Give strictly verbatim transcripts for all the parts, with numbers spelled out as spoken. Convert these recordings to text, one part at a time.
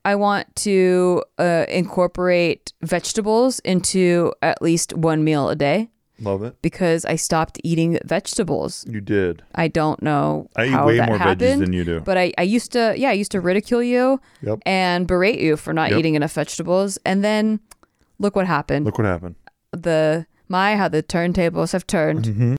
I want to uh, incorporate vegetables into at least one meal a day. Love it. Because I stopped eating vegetables. You did. I don't know I how eat way that more happened, veggies than you do. But I, I used to, yeah, I used to ridicule you yep. and berate you for not yep. eating enough vegetables. And then look what happened. Look what happened. The, my, how the turntables have turned. Mm-hmm.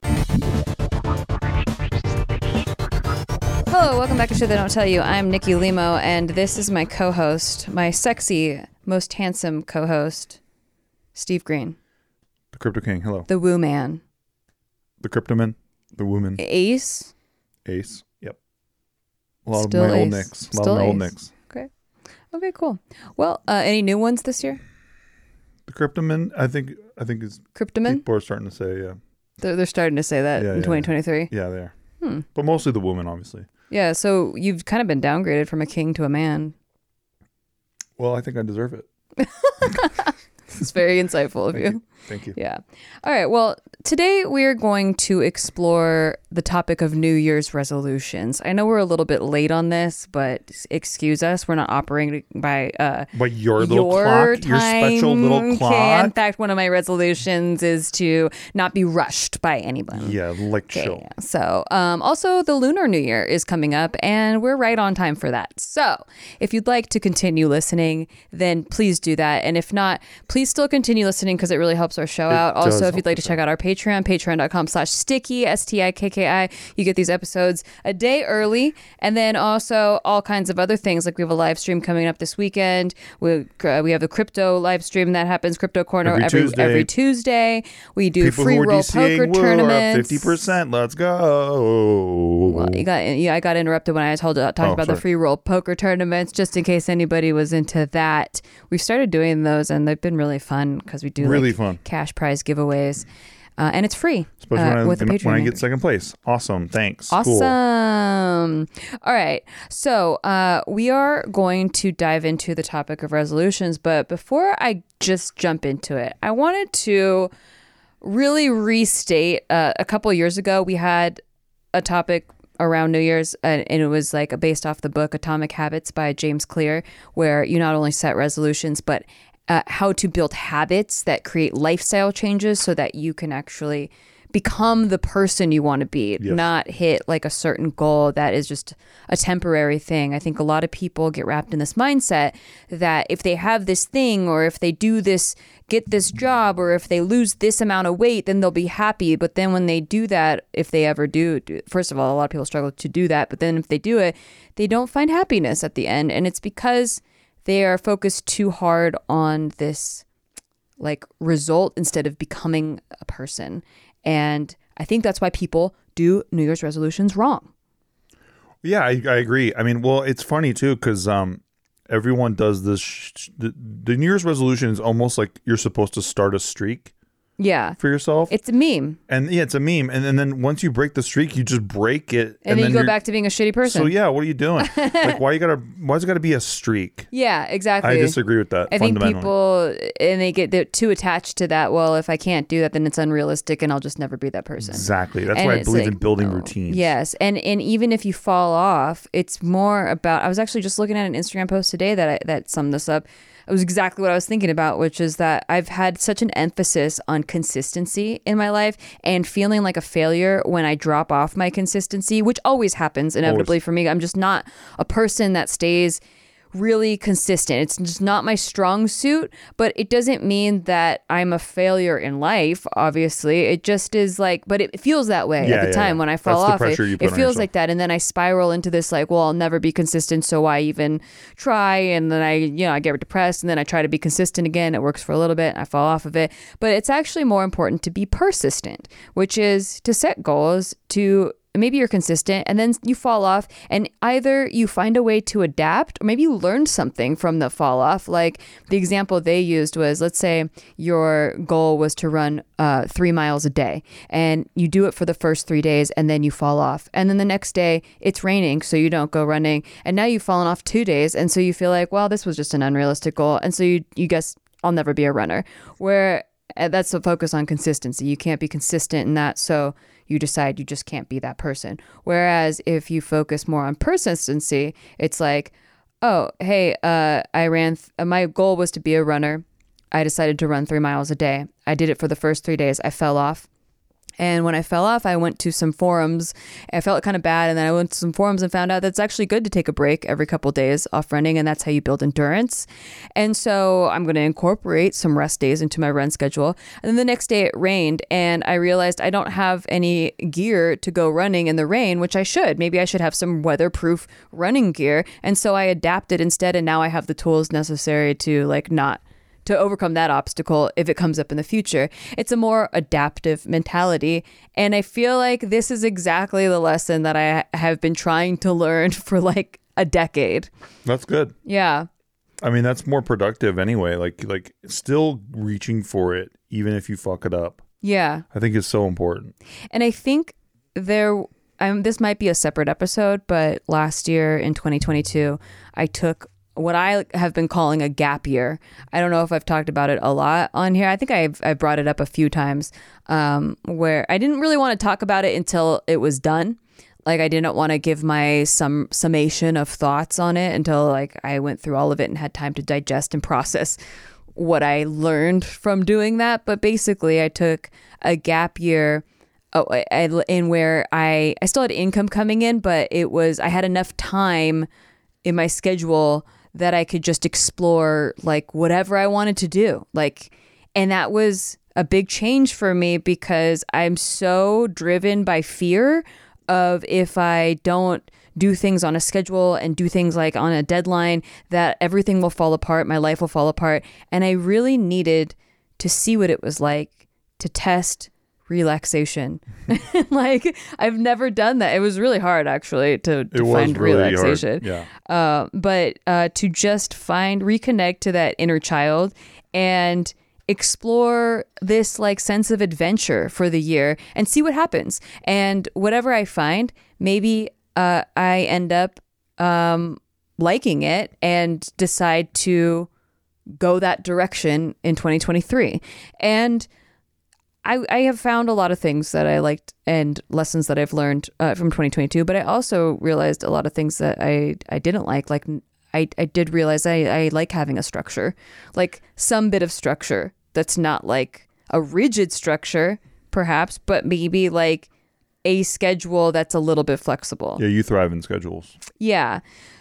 Hello, welcome back to Shit They Don't Tell You. I'm Nikki Limo, and this is my co-host, my sexy, most handsome co-host, Steve Green. The Crypto King, hello. The Woo Man. The Cryptoman. The Wooman. Ace. Ace, yep. A lot Still of my Ace. old nicks. A lot Still of my old Ace. nicks. Okay. Okay, cool. Well, uh, any new ones this year? The Cryptoman, I think, I think is... Cryptoman? People are starting to say, yeah. They're, they're starting to say that yeah, in yeah, twenty twenty-three? Yeah, they are. Hmm. But mostly the woman, obviously. Yeah, so you've kind of been downgraded from a king to a man. Well, I think I deserve it. It's very insightful of Thank you. you. Thank you. Yeah. All right. Well, today we are going to explore the topic of New Year's resolutions. I know we're a little bit late on this, but excuse us. We're not operating by uh, But your little your clock, time. your special little clock. Okay. In fact, one of my resolutions is to not be rushed by anyone. Yeah, like Okay, chill. so um, also the Lunar New Year is coming up and we're right on time for that. So if you'd like to continue listening, then please do that. And if not, please still continue listening because it really helps our show It out. does Also, if you'd help like to us check out our Patreon, patreon.com slash sticky, S T I K K I, you get these episodes a day early. And then also all kinds of other things. Like we have a live stream coming up this weekend. We, uh, we have a crypto live stream that happens, Crypto Corner, Every every, Tuesday. every Tuesday. We do People free who are roll DCing poker woo, are up tournaments. fifty percent. Let's go. Well, you got yeah, I got interrupted when I told talked Oh, about sorry. the free roll poker tournaments. Just in case anybody was into that, we started doing those, and they've been really fun because we do Really like, fun. cash prize giveaways, uh, and it's free. Especially uh, when, I, with the when Patreon I member. get second place. Awesome. Thanks. Awesome. Cool. All right. So uh, we are going to dive into the topic of resolutions. But before I just jump into it, I wanted to really restate uh, a couple of years ago, we had a topic around New Year's, and, and it was like based off the book Atomic Habits by James Clear, where you not only set resolutions, but uh, how to build habits that create lifestyle changes so that you can actually become the person you want to be, Yes. not hit like a certain goal that is just a temporary thing. I think a lot of people get wrapped in this mindset that if they have this thing, or if they do this, get this job, or if they lose this amount of weight, then they'll be happy. But then when they do that, if they ever do, do first of all, a lot of people struggle to do that. But then if they do it, they don't find happiness at the end. And it's because they are focused too hard on this like result instead of becoming a person. And I think that's why people do New Year's resolutions wrong. Yeah, I, I agree. I mean, well, it's funny too because um, everyone does this. Sh- the, the New Year's resolution is almost like you're supposed to start a streak Yeah. for yourself. It's a meme. And yeah, it's a meme. And, and then once you break the streak, you just break it. And, then, you go you're- back to being a shitty person. So yeah, what are you doing? Like, why you gotta? Why's it gotta be a streak? Yeah, exactly. I disagree with that. I think fundamentally. people, and they get they're too attached to that. Well, if I can't do that, then it's unrealistic and I'll just never be that person. Exactly. That's And why I it's believe like, in building no. routines. Yes. And and even if you fall off, it's more about, I was actually just looking at an Instagram post today that I, that summed this up. It was exactly what I was thinking about, which is that I've had such an emphasis on consistency in my life and feeling like a failure when I drop off my consistency, which always happens inevitably Always. for me. I'm just not a person that stays really consistent. It's just not my strong suit, but it doesn't mean that I'm a failure in life, obviously. It just is like, but it feels that way Yeah, at the yeah, time yeah. when I fall That's the off. It, pressure you put it on feels yourself. like that. And then I spiral into this like, well, I'll never be consistent, so why even try? And then I, you know, I get depressed and then I try to be consistent again. It works for a little bit and I fall off of it. But it's actually more important to be persistent, which is to set goals, to maybe you're consistent and then you fall off, and either you find a way to adapt or maybe you learn something from the fall off. Like the example they used was, let's say your goal was to run uh, three miles a day and you do it for the first three days and then you fall off. And then the next day it's raining, so you don't go running. And now you've fallen off two days. And so you feel like, well, this was just an unrealistic goal. And so you, you guess I'll never be a runner. Where uh, that's the focus on consistency. You can't be consistent in that. So you decide you just can't be that person. Whereas if you focus more on persistency, it's like, oh, hey, uh, I ran, th- uh, my goal was to be a runner. I decided to run three miles a day. I did it for the first three days. I fell off. And when I fell off, I went to some forums. I felt kind of bad. And then I went to some forums and found out that it's actually good to take a break every couple of days off running. And that's how you build endurance. And so I'm going to incorporate some rest days into my run schedule. And then the next day it rained. And I realized I don't have any gear to go running in the rain, which I should. Maybe I should have some weatherproof running gear. And so I adapted instead. And now I have the tools necessary to like not to overcome that obstacle if it comes up in the future. It's a more adaptive mentality. And I feel like this is exactly the lesson that I have been trying to learn for like a decade. That's good. Yeah. I mean, that's more productive anyway. Like, like still reaching for it, even if you fuck it up. Yeah. I think is so important. And I think there, um, this might be a separate episode, but last year in twenty twenty-two, I took what I have been calling a gap year. I don't know if I've talked about it a lot on here. I think I've, I brought it up a few times um, where I didn't really want to talk about it until it was done. Like I didn't want to give my some summation of thoughts on it until like I went through all of it and had time to digest and process what I learned from doing that. But basically I took a gap year oh, I, I, in where I, I still had income coming in, but it was, I had enough time in my schedule that I could just explore like whatever I wanted to do. Like, and that was a big change for me because I'm so driven by fear of if I don't do things on a schedule and do things like on a deadline, that everything will fall apart. My life will fall apart. And I really needed to see what it was like to test relaxation. Like I've never done that. It was really hard actually to, to find really relaxation. Yeah. Uh, but uh, to just find, reconnect to that inner child and explore this like sense of adventure for the year and see what happens. And whatever I find, maybe uh, I end up um, liking it and decide to go that direction in twenty twenty-three. And I, I have found a lot of things that I liked and lessons that I've learned uh, from twenty twenty-two, but I also realized a lot of things that I, I didn't like. Like I, I did realize I, I like having a structure, like some bit of structure that's not like a rigid structure, perhaps, but maybe like a schedule that's a little bit flexible. Yeah, you thrive in schedules. Yeah.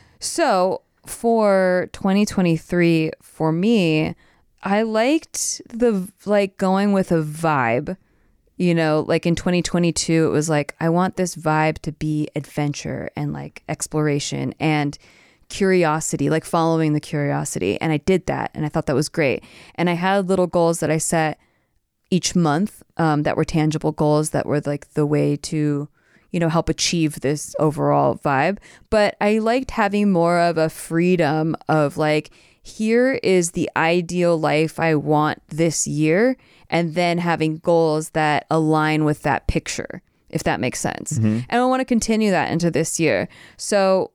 So for twenty twenty-three, for me, I liked the like going with a vibe, you know, like in twenty twenty-two, it was like, I want this vibe to be adventure and like exploration and curiosity, like following the curiosity. And I did that. And I thought that was great. And I had little goals that I set each month um, that were tangible goals that were like the way to, you know, help achieve this overall vibe. But I liked having more of a freedom of like, here is the ideal life I want this year, and then having goals that align with that picture, if that makes sense. Mm-hmm. And I want to continue that into this year. So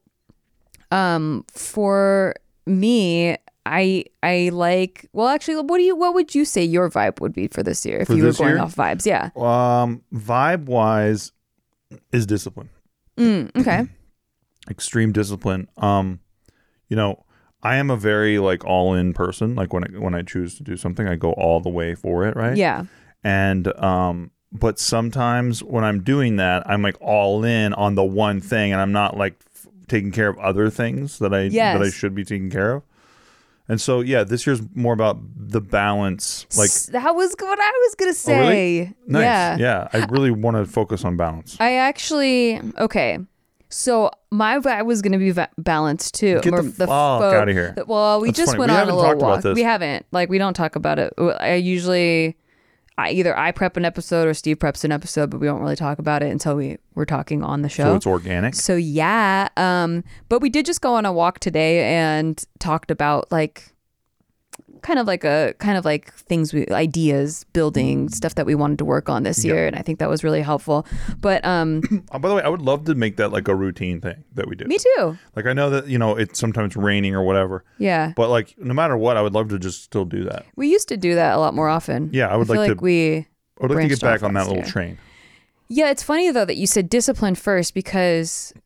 um, for me, I I like, well, actually, what do you what would you say your vibe would be for this year if for you were going year? off vibes? Yeah. Um, vibe wise is discipline. Mm, okay. Extreme discipline. Um, you know, I am a very like all in person. Like when I, when I choose to do something, I go all the way for it. Right. Yeah. And, um, but sometimes when I'm doing that, I'm like all in on the one thing and I'm not like f- taking care of other things that I, yes. that I should be taking care of. And so, yeah, this year's more about the balance. Like that was what I was going to say. Oh, really? Nice. Yeah. Yeah. I really want to focus on balance. I actually, okay. So my vibe was going to be va- balanced too. Get the, the fuck out of here. Well, we That's just funny. went we on haven't a little talked walk. About this. We haven't. Like, we don't talk about it. I usually, I either I prep an episode or Steve preps an episode, but we don't really talk about it until we we're talking on the show. So it's organic. So yeah. Um, but we did just go on a walk today and talked about like, kind of like a kind of like things we ideas building stuff that we wanted to work on this year, yeah. and I think that was really helpful. But um oh, by the way, I would love to make that like a routine thing that we do. Me too. Like I know that, you know, it's sometimes raining or whatever, Yeah. but like no matter what, I would love to just still do that. We used to do that a lot more often. Yeah, I would I feel like, like to we I would like to branched get back off on that last little year. train. Yeah, it's funny though that you said discipline first, because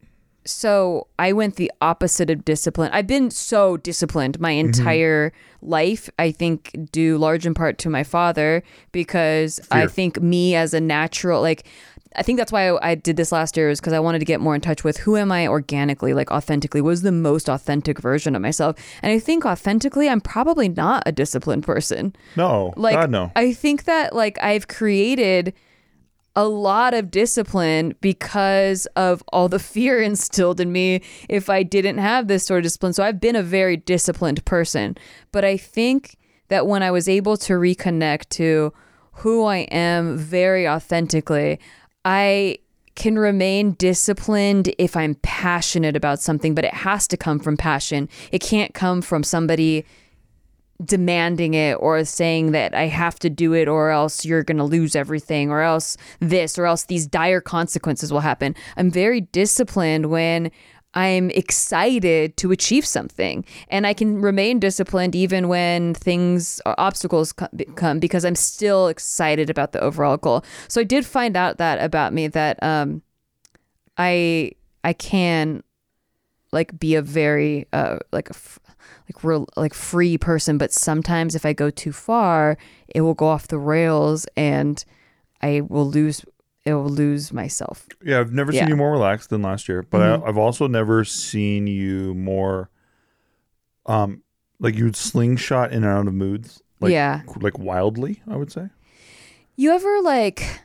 so I went the opposite of discipline. I've been so disciplined my entire mm-hmm. life, I think due large in part to my father, because Fear. I think me as a natural, like, I think that's why I, I did this last year, is because I wanted to get more in touch with who am I organically, like authentically, what is the most authentic version of myself. And I think authentically, I'm probably not a disciplined person. No, like, God, no. I think that like I've created a lot of discipline because of all the fear instilled in me if I didn't have this sort of discipline. So I've been a very disciplined person. But I think that when I was able to reconnect to who I am very authentically, I can remain disciplined if I'm passionate about something, but it has to come from passion. It can't come from somebody demanding it or saying that I have to do it or else you're going to lose everything or else this or else these dire consequences will happen. I'm very disciplined when I'm excited to achieve something, and I can remain disciplined even when things or obstacles come because I'm still excited about the overall goal. So I did find out that about me, that um, I I can like be a very uh, like a like real like free person, but sometimes if I go too far, it will go off the rails and I will lose it will lose myself. Yeah, I've never yeah. seen you more relaxed than last year, but mm-hmm. I, I've also never seen you more um like you'd slingshot in and out of moods, like yeah. like wildly, I would say. You ever like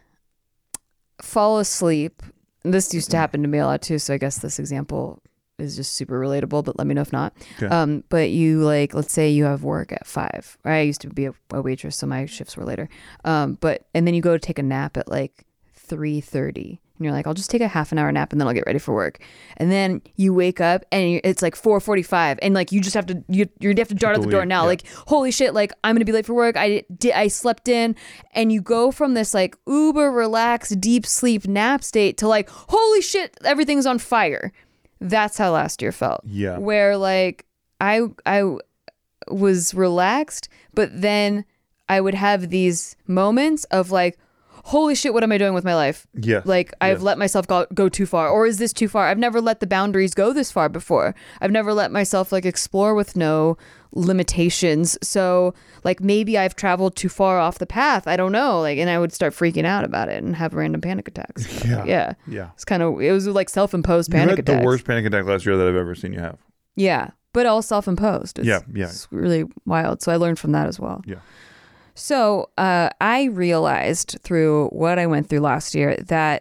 fall asleep? This used to happen to me a lot too, so I guess this example is just super relatable, but let me know if not. Okay. Um, but you like, let's say you have work at five. I used to be a, a waitress, so my shifts were later. Um, but and then you go to take a nap at like three thirty, and you're like, I'll just take a half an hour nap and then I'll get ready for work. And then you wake up and it's like four forty-five, and like you just have to you you have to dart out the door now. Yeah. Like holy shit, like I'm gonna be late for work. I did I slept in, and you go from this like uber relaxed deep sleep nap state to like holy shit, everything's on fire. That's how last year felt. Yeah. Where like I I was relaxed, but then I would have these moments of like, holy shit, what am I doing with my life? Yeah. Like I've yes. let myself go, go too far, or is this too far? I've never let the boundaries go this far before. I've never let myself like explore with no limitations. So like maybe I've traveled too far off the path. I don't know. Like, and I would start freaking out about it and have random panic attacks. Yeah. Yeah. Yeah. It's kind of, it was like self-imposed you panic had attacks. The worst panic attack last year that I've ever seen you have. Yeah. But all self-imposed. It's, yeah. Yeah. It's really wild. So I learned from that as well. Yeah. So uh, I realized through what I went through last year that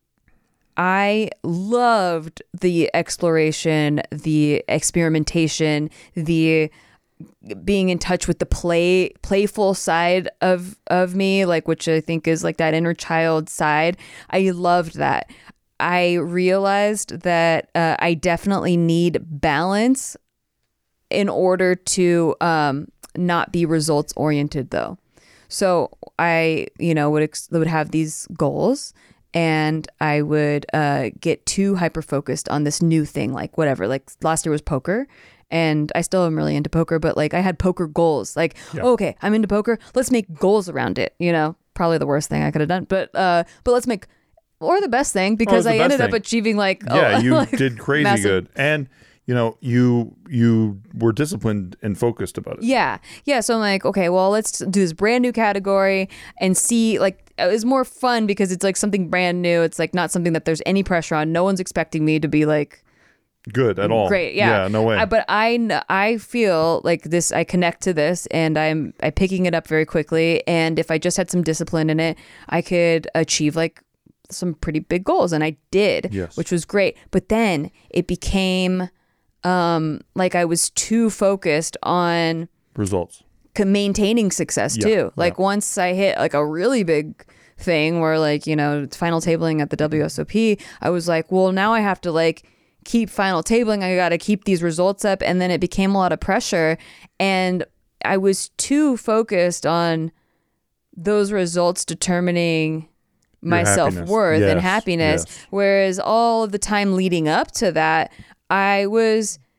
I loved the exploration, the experimentation, the being in touch with the play, playful side of of me, like which I think is like that inner child side. I loved that. I realized that uh, I definitely need balance in order to um, not be results oriented, though. So I, you know, would ex- would have these goals, and I would uh, get too hyper focused on this new thing, like whatever. Like last year was poker, and I still am really into poker, but like I had poker goals. Like, yeah. oh, okay, I'm into poker. Let's make goals around it. You know, probably the worst thing I could have done, but uh, but let's make, or the best thing, because I ended thing. up achieving like yeah, oh, you like did crazy massive- good, and. You know, you you were disciplined and focused about it. Yeah. Yeah. So I'm like, okay, well, let's do this brand new category and see, like, it was more fun because it's like something brand new. It's like not something that there's any pressure on. No one's expecting me to be like good at all. Great. Yeah. Yeah, no way. I, but I, I feel like this, I connect to this and I'm, I'm picking it up very quickly. And if I just had some discipline in it, I could achieve like some pretty big goals. And I did, yes. which was great. But then it became... Um, like I was too focused on results, maintaining success yeah, too. Like yeah. once I hit like a really big thing where like, you know, final tabling at the W S O P, I was like, well, now I have to like keep final tabling. I got to keep these results up. And then it became a lot of pressure. And I was too focused on those results determining my self-worth yes, and happiness. Yes. Whereas all of the time leading up to that, I was,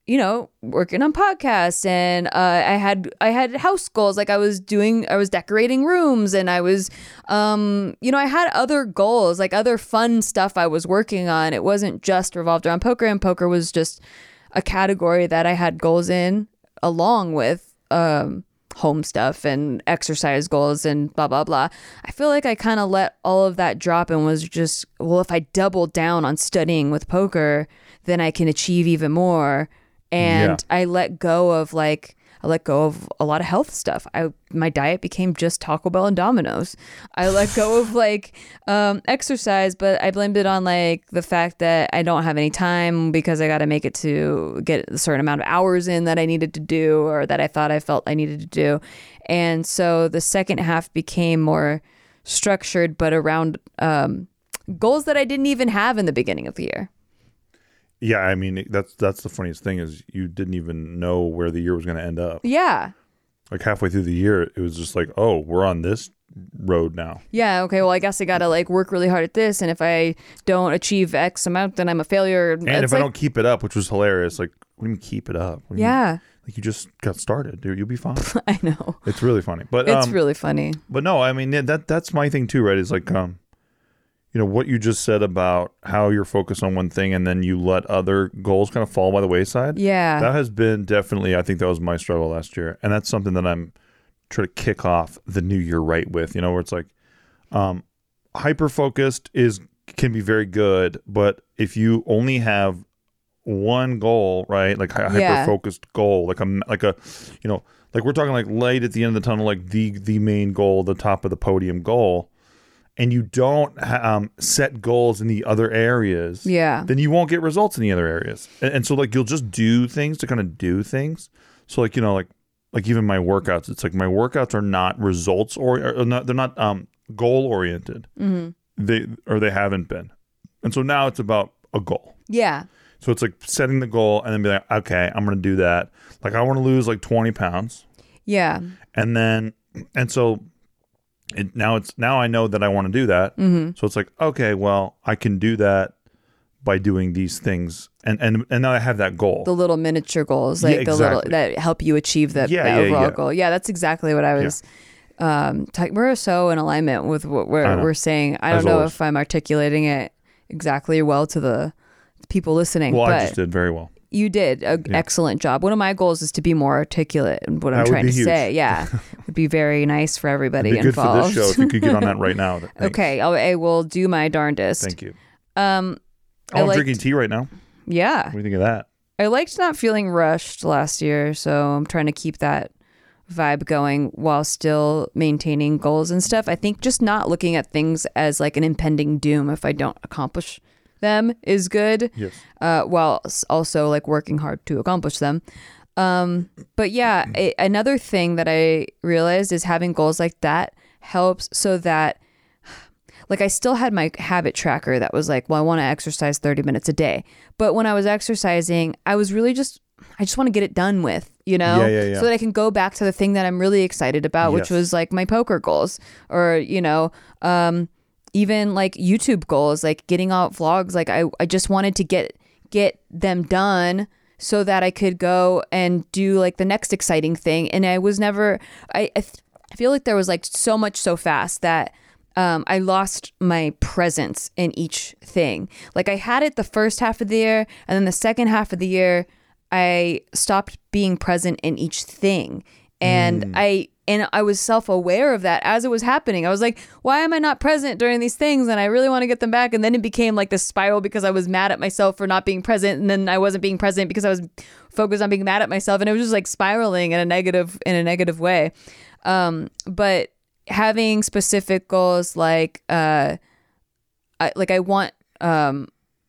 you know, working on podcasts, and uh, I had I had house goals. Like I was doing, I was decorating rooms, and I was, um, you know, I had other goals, like other fun stuff I was working on. It wasn't just revolved around poker, and poker was just a category that I had goals in, along with um, home stuff and exercise goals and blah blah blah. I feel like I kind of let all of that drop and was just, well, if I double down on studying with poker, then I can achieve even more. And yeah. I let go of like, I let go of a lot of health stuff. I my diet became just Taco Bell and Domino's. I let go of like um, exercise, but I blamed it on like the fact that I don't have any time because I got to make it to get a certain amount of hours in that I needed to do, or that I thought I felt I needed to do. And so the second half became more structured, but around um, goals that I didn't even have in the beginning of the year. Yeah, I mean, that's that's the funniest thing is you didn't even know where the year was going to end up. Yeah. Like halfway through the year, it was just like, oh, we're on this road now. Yeah, okay, well, I guess I got to like work really hard at this, and if I don't achieve X amount, then I'm a failure. And it's if like, I don't keep it up, which was hilarious, like, what do you mean keep it up? Yeah. Mean? Like you just got started, dude. You'll be fine. I know. It's really funny. But It's um, really funny. But no, I mean, that that's my thing too, right? Is like, um, you know, what you just said about how you're focused on one thing and then you let other goals kind of fall by the wayside. Yeah. That has been definitely, I think that was my struggle last year. And that's something that I'm trying to kick off the new year right with, you know, where it's like um, hyper-focused is can be very good. But if you only have one goal, right, like a Yeah. hyper-focused goal, like a, like a, you know, like we're talking like light at the end of the tunnel, like the, the main goal, the top of the podium goal, and you don't um, set goals in the other areas, yeah. then you won't get results in the other areas. And, and so like you'll just do things to kind of do things. So like, you know, like like even my workouts, it's like my workouts are not results or, or not, they're not um, goal oriented. Mm-hmm. They or they haven't been. And so now it's about a goal. Yeah. So it's like setting the goal and then be like, okay, I'm going to do that. Like I want to lose like twenty pounds. Yeah. And then, and so It, now it's now I know that I want to do that. Mm-hmm. So it's like, okay, well, I can do that by doing these things, and and and now I have that goal. The little miniature goals, like Yeah, the little exactly. that help you achieve the, Yeah, the yeah, overall yeah. goal. Yeah, that's exactly what I was. Um, talking. We're so in alignment with what we're we're saying. I As don't know always. if I'm articulating it exactly well to the people listening. Well, but I just did very well. You did an Yeah. excellent job. One of my goals is to be more articulate in what That I'm would trying be to huge. say. Yeah, would be very nice for everybody It'd be good involved. for this show if you could get on that right now. Thanks. Okay, I'll, I will do my darndest. Thank you. Um, Oh, I I'm liked- drinking tea right now. Yeah, What do you think of that? I liked not feeling rushed last year, so I'm trying to keep that vibe going while still maintaining goals and stuff. I think just not looking at things as like an impending doom if I don't accomplish them is good. Yes. Uh, while s- also like working hard to accomplish them. Um, but yeah, a, another thing that I realized is having goals like that helps so that like I still had my habit tracker that was like, well, I want to exercise thirty minutes a day. But when I was exercising, I was really just, I just want to get it done with, you know, Yeah, yeah, yeah. so that I can go back to the thing that I'm really excited about, which Yes. was like my poker goals or, you know, um, even like YouTube goals, like getting out vlogs. Like I, I just wanted to get, get them done so that I could go and do like the next exciting thing. And I was never, I, I, th- I feel like there was like so much so fast that um, I lost my presence in each thing. Like I had it the first half of the year, and then the second half of the year, I stopped being present in each thing. And Mm. I and I was self-aware of that as it was happening. I was like, why am I not present during these things? And I really want to get them back. And then it became like this spiral because I was mad at myself for not being present. And then I wasn't being present because I was focused on being mad at myself. And it was just like spiraling in a negative in a negative way. Um, but having specific goals like uh I like I want um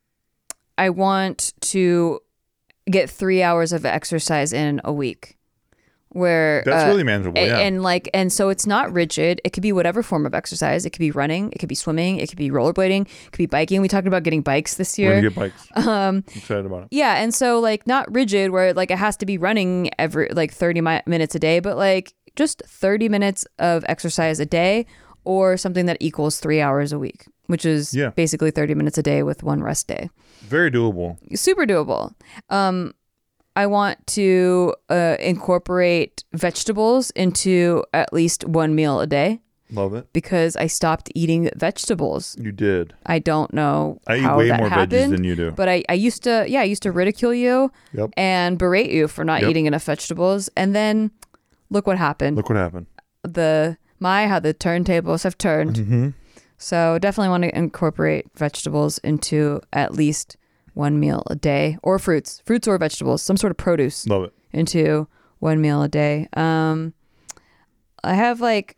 I want to get three hours of exercise in a week. Where That's uh, really manageable. a- Yeah. and like and so it's not rigid. It could be whatever form of exercise. It could be running, it could be swimming, it could be rollerblading, it could be biking. We talked about getting bikes this We're year. gonna get bikes. Um I'm excited about it. yeah, and so like not rigid where like it has to be running every like thirty mi- minutes a day, but like just thirty minutes of exercise a day or something that equals three hours a week, which is Yeah. basically thirty minutes a day with one rest day. Very doable. Super doable. Um, I want to uh, incorporate vegetables into at least one meal a day Love it. because I stopped eating vegetables. You did. I don't know I eat how way that more happened, veggies than you do. but I, I used to, yeah, I used to ridicule you Yep. and berate you for not Yep. eating enough vegetables. And then look what happened. Look what happened. The, my, how the turntables have turned. Mm-hmm. So definitely want to incorporate vegetables into at least one meal a day, or fruits, fruits or vegetables, some sort of produce Love it. into one meal a day. Um, I have like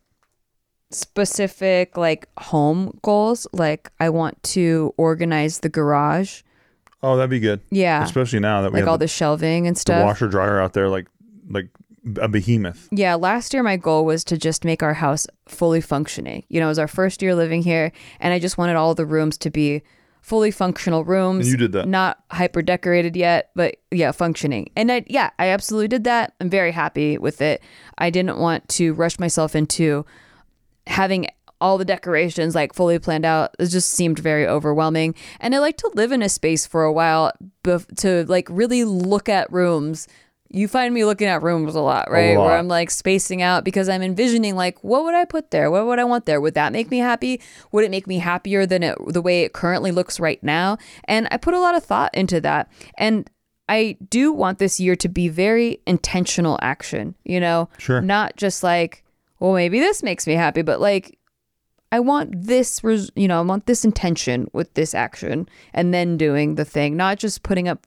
specific like home goals. Like I want to organize the garage. Oh, that'd be good. Yeah. Especially now that we Like have all the, the shelving and the stuff. washer dryer out there, like like a behemoth. Yeah, last year my goal was to just make our house fully functioning. You know, it was our first year living here, and I just wanted all the rooms to be fully functional rooms. And you did that. Not hyper decorated yet, but yeah, functioning. And I, yeah, I absolutely did that. I'm very happy with it. I didn't want to rush myself into having all the decorations like fully planned out. It just seemed very overwhelming. And I like to live in a space for a while bef- to like really look at rooms. You find me looking at rooms a lot, right? A lot. Where I'm like spacing out because I'm envisioning like, what would I put there? What would I want there? Would that make me happy? Would it make me happier than it, the way it currently looks right now? And I put a lot of thought into that. And I do want this year to be very intentional action, you know? Sure. Not just like, well, maybe this makes me happy, but like, I want this, res- you know, I want this intention with this action and then doing the thing, not just putting up,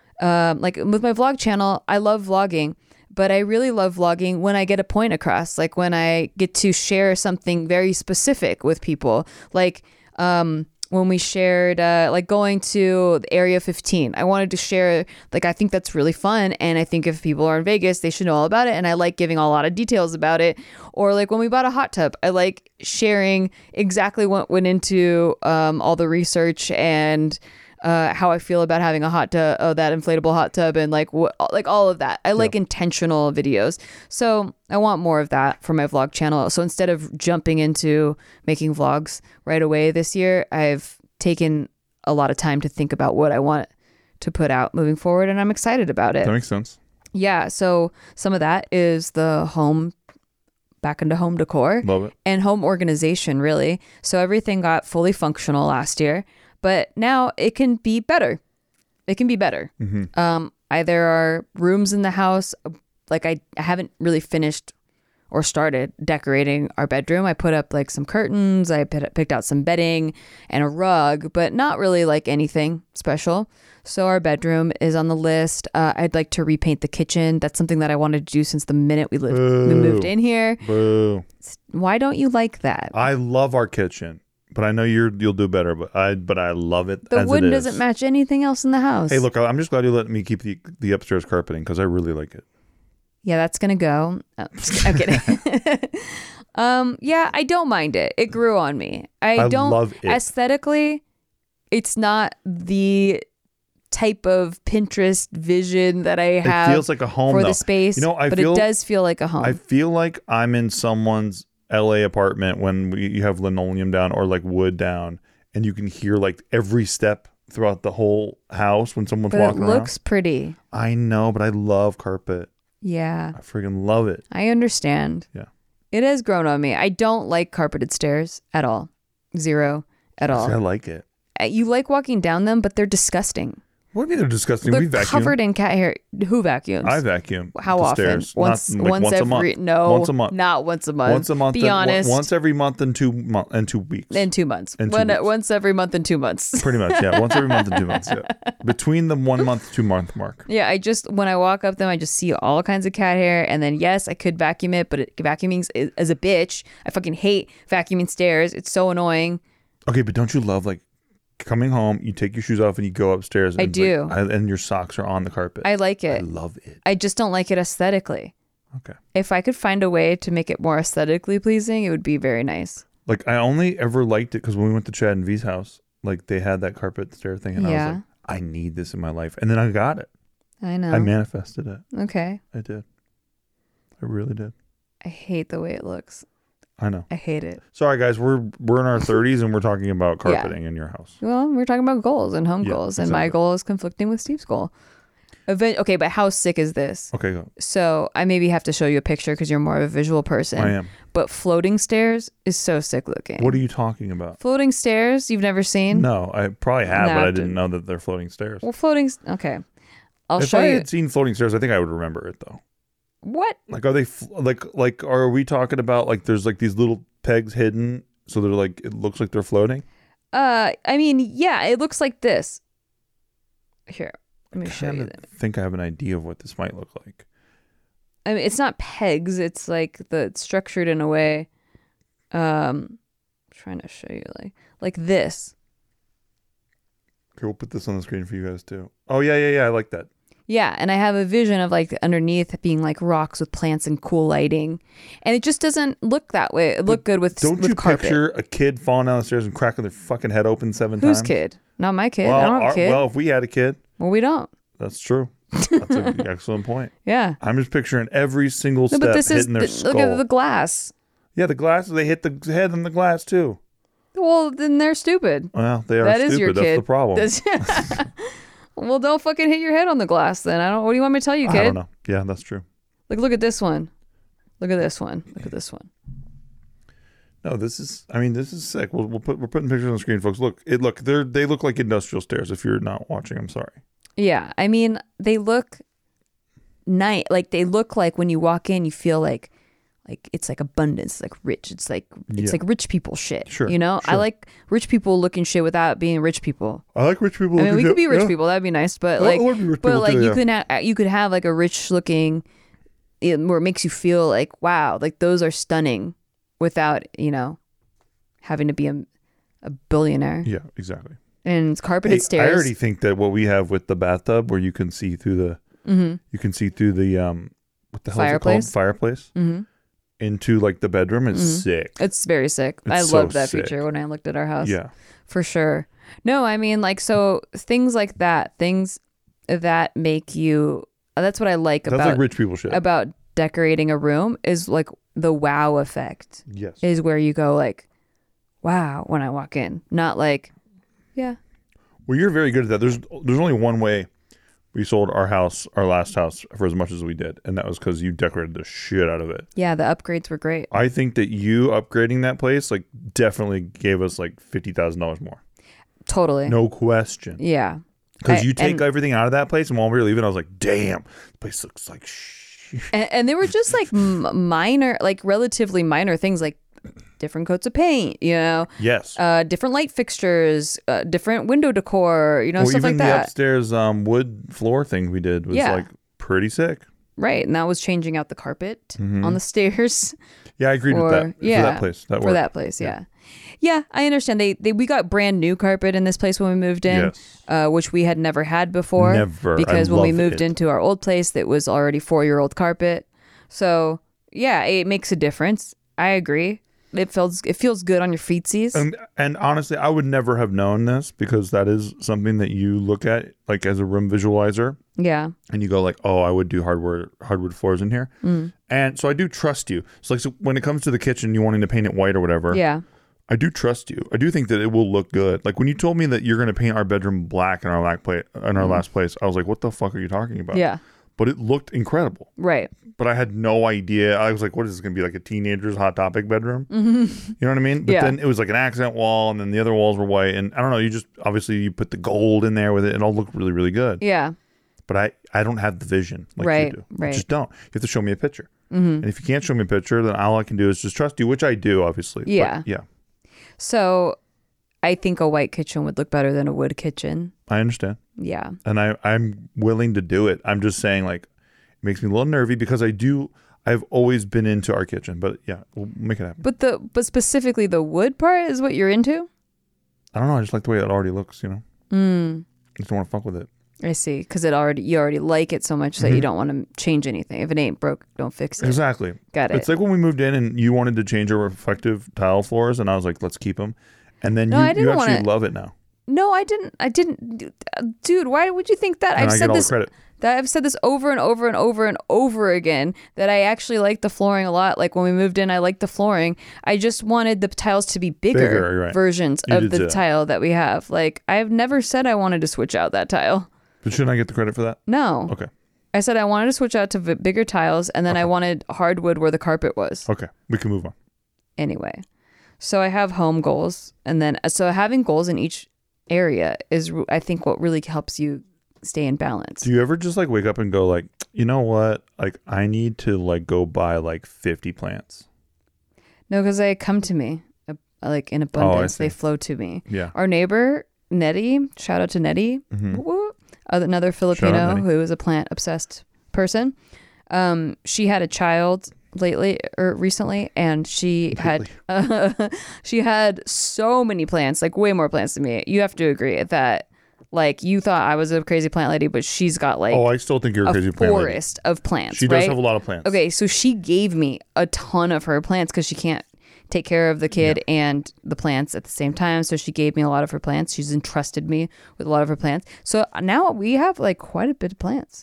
um, like with my vlog channel, I love vlogging, but I really love vlogging when I get a point across, like when I get to share something very specific with people, like, um, when we shared uh, like going to the Area fifteen. I wanted to share, like, I think that's really fun. And I think if people are in Vegas, they should know all about it. And I like giving a lot of details about it. Or like when we bought a hot tub, I like sharing exactly what went into um, all the research and uh, how I feel about having a hot tub, uh, that inflatable hot tub, and like what, like all of that. I like Yep. intentional videos. So I want more of that for my vlog channel. So instead of jumping into making vlogs right away this year, I've taken a lot of time to think about what I want to put out moving forward, and I'm excited about it. That makes sense. Yeah. So some of that is the home, back into home decor Love it. and home organization, really. So everything got fully functional last year, but now it can be better. It can be better. Mm-hmm. Um, I, there are rooms in the house, like I, I haven't really finished or started decorating our bedroom. I put up like some curtains, I put, picked out some bedding and a rug, but not really like anything special. So our bedroom is on the list. Uh, I'd like to repaint the kitchen. That's something that I wanted to do since the minute we lived, we moved in here. Boo. Why don't you like that? I love our kitchen, but I know you're you'll do better. But I but I love it. The as wood it is. doesn't match anything else in the house. Hey, look, I'm just glad you let me keep the the upstairs carpeting because I really like it. Yeah, that's gonna go. Oh, just kidding. I'm kidding. um, yeah, I don't mind it. It grew on me. I, I don't love it. aesthetically. It's not the type of Pinterest vision that I have It feels like a home for though. the space. You know, I but feel it does feel like a home. I feel like I'm in someone's L A apartment when we, you have linoleum down or like wood down, and you can hear like every step throughout the whole house when someone's but it walking looks around. pretty. I know, but I love carpet. Yeah, I freaking love it. I understand. Yeah. It has grown on me. I don't like carpeted stairs at all. Zero at all. See, I like it. Uh, You like walking down them, but they're disgusting. What do you mean they're disgusting? They're we vacuum. covered in cat hair. Who vacuums? I vacuum. How the often? stairs. Once, Not, like, once, once every a month. no, Once a month. not once a month. Once a month. Be and, honest. Once every month and two month and two weeks. in two months. In two One, weeks. Once every month and two months. Pretty much, yeah. Once every month and two months. Yeah. Between the one month two month mark. Yeah, I just when I walk up them, I just see all kinds of cat hair, and then yes, I could vacuum it, but it, vacuuming is, is a bitch. I fucking hate vacuuming stairs. It's so annoying. Okay, but don't you love like coming home, you take your shoes off and you go upstairs. And I it's do. Like, I- and your socks are on the carpet. I like I it. love it. I just don't like it aesthetically. Okay. If I could find a way to make it more aesthetically pleasing, it would be very nice. Like I only ever liked it because when we went to Chad and V's house, like they had that carpet stair thing, and I Yeah. was like, I need this in my life, and then I got it. I know. I manifested it. okay. I did. I really did. I hate the way it looks. I know. I hate it. Sorry, guys. We're we're in our thirties and we're talking about carpeting in your house. Well, we're talking about goals and home Yeah, goals, and my exactly. goal is conflicting with Steve's goal. Event- okay, but how sick is this? Okay, go. So I maybe have to show you a picture because you're more of a visual person. I am. But floating stairs is so sick looking. What are you talking about? Floating stairs you've never seen? No, I probably have, No, but I dude. didn't know that they're floating stairs. Well, floating. Okay, I'll if show I you. had seen floating stairs, I think I would remember it though. What? Like, are they fl- like like are we talking about like there's like these little pegs hidden, so they're like it looks like they're floating? Uh, I mean, yeah, it looks like this. Here, let me I show you kinda that. think I have an idea of what this might look like. I mean, it's not pegs. It's like the it's structured in a way. Um, I'm trying to show you like like this. Okay, we'll put this on the screen for you guys too. Oh yeah, yeah, yeah. I like that. Yeah, and I have a vision of like underneath being like rocks with plants and cool lighting, and it just doesn't look that way. It look good with Don't with you carpet. picture a kid falling down the stairs and cracking their fucking head open seven Whose times? kid? Not my kid. Well, I don't have our- a kid. well, if we had a kid, well, we don't. that's true. That's an excellent point. Yeah. I'm just picturing every single No, step but this is hitting their th- skull. look at the glass. Yeah, the glasses, they hit the head on the glass too. Well, then they're stupid. Well, they are That stupid. is your That's kid. the problem. That's- well, don't fucking hit your head on the glass then. I don't. What do you want me to tell you, kid? I don't know. Yeah, that's true. Like, look at this one. Look at this one. Look at this one. No, this is. I mean, this is sick. We'll, we'll put. We're putting pictures on the screen, folks. Look, it look. They're they look like industrial stairs. If you're not watching, I'm sorry. Yeah, I mean, they look nice. Like they look like when you walk in, you feel like, like it's like abundance, like rich. It's like it's Yeah. like rich people shit. Sure, You know, I sure. like rich people looking shit without being rich people. I like rich people. I mean, we looking could be at- rich yeah. people. That'd be nice. But I like, would be rich but people like too, you yeah. can ha- you could have like a rich looking, it, where it makes you feel like wow, like those are stunning, without you know, having to be a, a billionaire. Yeah, exactly. And carpeted Hey, stairs. I already think that what we have with the bathtub, where you can see through the, Mm-hmm. you can see through the um, what the hell Fireplace? is it called? Fireplace Mm-hmm. into like the bedroom is Mhm. sick. It's very sick. It's I so loved that sick. feature when I looked at our house. Yeah. For sure. No, I mean, like, so things like that, things that make you, that's what I like That's about, like rich people shit. about decorating a room is like the wow effect yes. is where you go like, wow, when I walk in, not like, yeah. Well, you're very good at that. There's there's only one way we sold our house, our last house, for as much as we did, and that was because you decorated the shit out of it. Yeah. The upgrades were great. I think that you upgrading that place like definitely gave us like fifty thousand dollars more. Totally. No question. Yeah. Because I- you take and- everything out of that place, and while we were leaving, I was like, "Damn, the place looks like shit." And, and they were just like m- minor, like relatively minor things like different coats of paint, you know, Yes. uh, different light fixtures, uh, different window decor, you know, or stuff even like the that. upstairs um, wood floor thing we did was Yeah. like pretty sick. Right. And that was changing out the carpet Mhm. on the stairs Yeah, I agreed or, with that. For yeah, that place. That for worked. that place. Yeah. Yeah, I understand. They, they we got brand new carpet in this place when we moved in, Yes. uh, which we had never had before. Never. I Because when we love moved it. into our old place, that was already four year old carpet. So yeah, it makes a difference. I agree. It feels it feels good on your feetsies. And and honestly, I would never have known this because that is something that you look at like as a room visualizer, yeah. and you go like, "Oh, I would do hardwood hardwood floors in here." Mm. And so I do trust you. So like, so when it comes to the kitchen, you wanting to paint it white or whatever, Yeah. I do trust you. I do think that it will look good. Like when you told me that you're going to paint our bedroom black in our last place, in our last place, I was like, "What the fuck are you talking about?" Mm. Yeah. But it looked incredible. Right. But I had no idea. I was like, what is this going to be like a teenager's Hot Topic bedroom? Mm-hmm. You know what I mean? But Yeah. then it was like an accent wall, and then the other walls were white. And I don't know, you just, obviously you put the gold in there with it. It all looked really, really good. Yeah. But I, I don't have the vision like Right, you do. I right. just don't. You have to show me a picture. Mm-hmm. And if you can't show me a picture, then all I can do is just trust you, which I do, obviously. But Yeah. yeah. So I think a white kitchen would look better than a wood kitchen. I understand. Yeah. And I, I'm willing to do it. I'm just saying, like, it makes me a little nervy because I do, I've always been into our kitchen. But yeah, we'll make it happen. But the but specifically the wood part is what you're into? I don't know. I just like the way it already looks, you know? Mm. I just don't want to fuck with it. I see. Because it already you already like it so much that you Mhm. don't want to change anything. If it ain't broke, don't fix it. Exactly. Got it. It's like when we moved in and you wanted to change our reflective tile floors, and I was like, let's keep them. And then No, you, I didn't you actually wanna- love it now. No, I didn't. I didn't. Dude, why would you think that? And I've I said get all this. the credit. That I've said this over and over and over and over again that I actually like the flooring a lot. Like when we moved in, I liked the flooring. I just wanted the tiles to be bigger, Bigger, right. versions You of did the too. tile that we have. Like I've never said I wanted to switch out that tile. But shouldn't I get the credit for that? No. Okay. I said I wanted to switch out to v- bigger tiles, and then Okay. I wanted hardwood where the carpet was. Okay. We can move on. Anyway, so I have home goals, and then so having goals in each area is, I think, what really helps you stay in balance. Do you ever just like wake up and go like, you know what? Like I need to like go buy like fifty plants. No, because they come to me uh, like in abundance. see. They flow to me. Yeah. Our neighbor Nettie, shout out to Nettie, Mhm. woo, woo, another Filipino Nettie. who is a plant obsessed person. Um, she had a child lately or recently, and she had uh, she had so many plants, like way more plants than me. You have to agree that like you thought I was a crazy plant lady, but she's got like Oh, I still think you're a a crazy plant lady. forest of plants. She does right? have a lot of plants. Okay, so she gave me a ton of her plants because she can't take care of the kid and the plants at the same time. So she gave me a lot of her plants. She's entrusted me with a lot of her plants. So now we have like quite a bit of plants.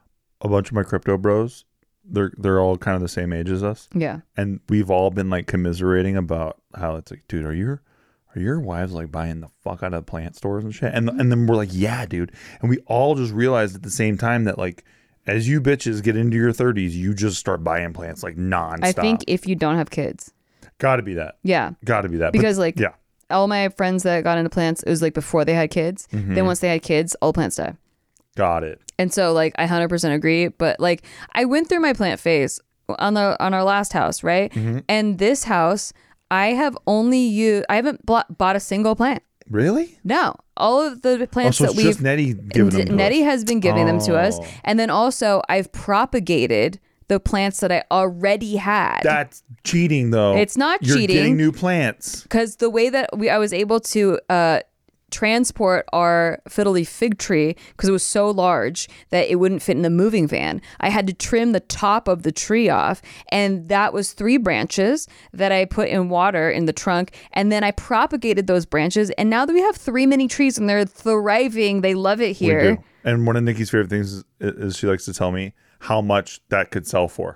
A bunch of my crypto bros, they're they're all kind of the same age as us. Yeah. And we've all been like commiserating about how it's like, dude, are your are your wives like buying the fuck out of plant stores and shit? And and then we're like, yeah, dude. And we all just realized at the same time that like as you bitches get into your thirties, you just start buying plants like nonstop. I think if you don't have kids. Gotta be that. Yeah. Gotta be that. Because but, like yeah. all my friends that got into plants, it was like before they had kids. Mm-hmm. Then once they had kids, all plants die. Got it. And so like I one hundred percent agree, but like I went through my plant phase on the on our last house, right? Mm-hmm. And this house, I have only used I haven't bought, bought a single plant. Really? No. All of the Oh, plants so that it's we've just Nettie giving them to Nettie us. has been giving them to us. Oh. And then also I've propagated the plants that I already had. That's cheating though. It's not You're cheating. getting new plants. Because the way that we I was able to uh, transport our fiddle leaf fig tree, because it was so large that it wouldn't fit in a moving van, I had to trim the top of the tree off, and that was three branches that I put in water in the trunk, and then I propagated those branches, and now that we have three mini trees and they're thriving, they love it here. We do. And one of Nikki's favorite things is, is she likes to tell me how much that could sell for.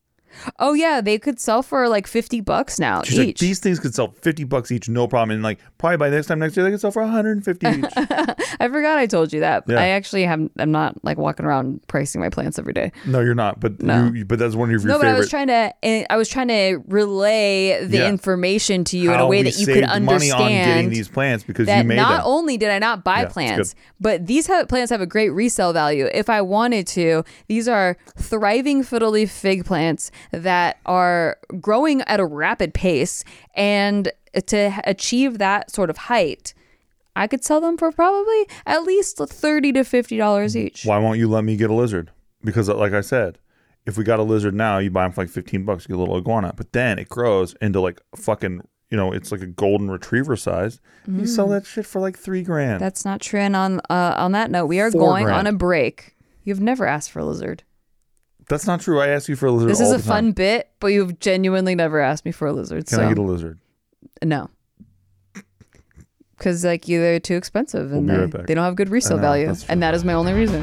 Oh yeah, they could sell for like fifty bucks now She's each. like, these things could sell fifty bucks each, no problem. And like, probably by next time next year, they could sell for one hundred fifty each. I forgot I told you that. Yeah. I actually have. I'm not like walking around pricing my plants every day. No, you're not. But No. you, but that's one of your No, but favorite. I was trying to. I was trying to relay the Yeah. information to you in a how way we that you saved could money on getting understand. these plants because That you made not them. only did I not buy Yeah, it's plants, good. but these have, plants have a great resale value. If I wanted to, these are thriving fiddle leaf fig plants that are growing at a rapid pace, and to achieve that sort of height, I could sell them for probably at least thirty to fifty dollars each. Why won't you let me get a lizard? Because like I said, if we got a lizard now, you buy them for like fifteen bucks, you get a little iguana. But then it grows into like fucking, you know, it's like a golden retriever size. Mm. You sell that shit for like three grand. That's not true. And on uh, on that note, we are Four going grand. on a break. You've never asked for a lizard. That's not true. I ask you for a lizard This all is the a fun time. bit, but you've genuinely never asked me for a lizard. Can so I get a lizard? no, because like you, they're too expensive and We'll be they, right back. they don't have good resale know, value, that's true. and that is my only reason.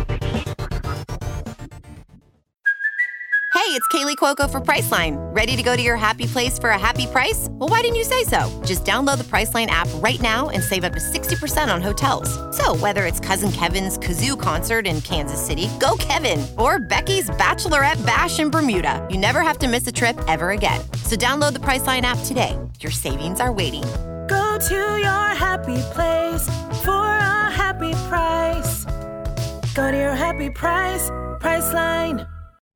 Hey, it's Kaylee Cuoco for Priceline. Ready to go to your happy place for a happy price? Well, why didn't you say so? Just download the Priceline app right now and save up to sixty percent on hotels. So whether it's Cousin Kevin's Kazoo Concert in Kansas City, go Kevin, or Becky's Bachelorette Bash in Bermuda, you never have to miss a trip ever again. So download the Priceline app today. Your savings are waiting. Go to your happy place for a happy price. Go to your happy price, Priceline.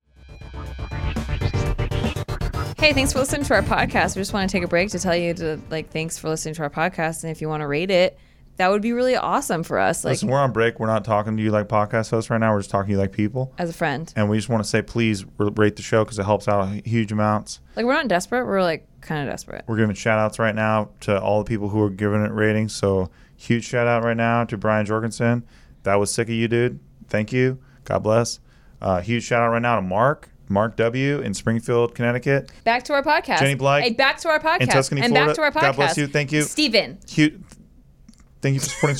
Hey, thanks for listening to our podcast. We just want to take a break to tell you to like thanks for listening to our podcast, and if you want to rate it, that would be really awesome for us. Like Listen, we're on break. We're not talking to you like podcast hosts right now. We're just talking to you like people. as a friend. And we just want to say, please rate the show because it helps out huge amounts. Like we're not desperate. We're like kind of desperate. We're giving shout outs right now to all the people who are giving it ratings. So huge shout out right now to Brian Jorgensen. That was sick of you, dude. Thank you. God bless. Uh, huge shout out right now to Mark. Mark W. in Springfield, Connecticut. Back to our podcast. Jenny Blythe Hey, back to our podcast. in Tuscany, and Florida. back to our podcast. God bless you. Thank you. Steven. Huge. Thank you for supporting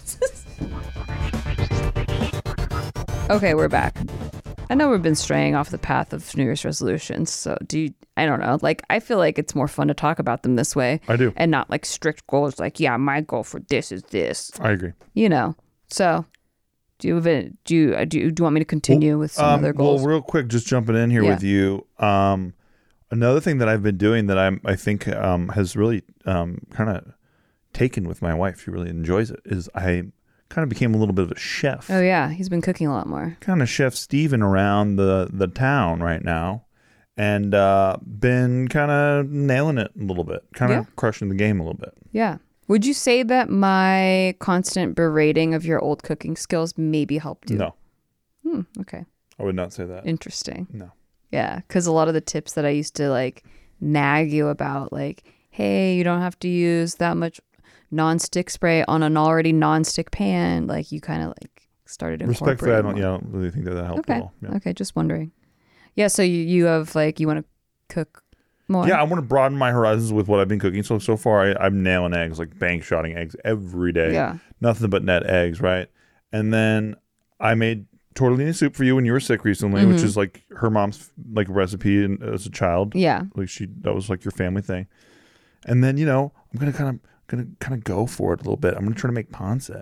the show. Okay, we're back. I know we've been straying off the path of New Year's resolutions. So do you, I don't know. Like, I feel like it's more fun to talk about them this way. I do. And not like strict goals like, yeah, my goal for this is this. I agree. You know. So Do you have a, do you, uh, do you, do you want me to continue Well, with some um, other goals? Well, real quick, just jumping in here Yeah. with you. Um, another thing that I've been doing that I'm, I think um, has really um, kind of taken with my wife, she really enjoys it, is I kind of became a little bit of a chef. Oh yeah, he's been cooking a lot more. Kind of Chef Steven around the, the town right now. And uh, been kind of nailing it a little bit, kind of Yeah. crushing the game a little bit. Yeah. Would you say that my constant berating of your old cooking skills maybe helped you? No, Hmm, okay. I would not say that. Interesting. No. Yeah, because a lot of the tips that I used to like nag you about, like, hey, you don't have to use that much non-stick spray on an already non-stick pan. Like you kind of like started incorporating. Respectfully, I don't, more. yeah, I don't really think that that helped Okay. at all. Yeah. Okay, just wondering. Yeah, so you, you have like, you want to cook more? Yeah, I want to broaden my horizons with what I've been cooking. So so far, I, I'm nailing eggs, like bank shotting eggs every day. Yeah. Nothing but net eggs, right? And then I made tortellini soup for you when you were sick recently, Mm-hmm. which is like her mom's like recipe in, as a child. Yeah. Like she, that was like your family thing. And then you know, I'm gonna kind of gonna kind of go for it a little bit. I'm gonna try to make pancit.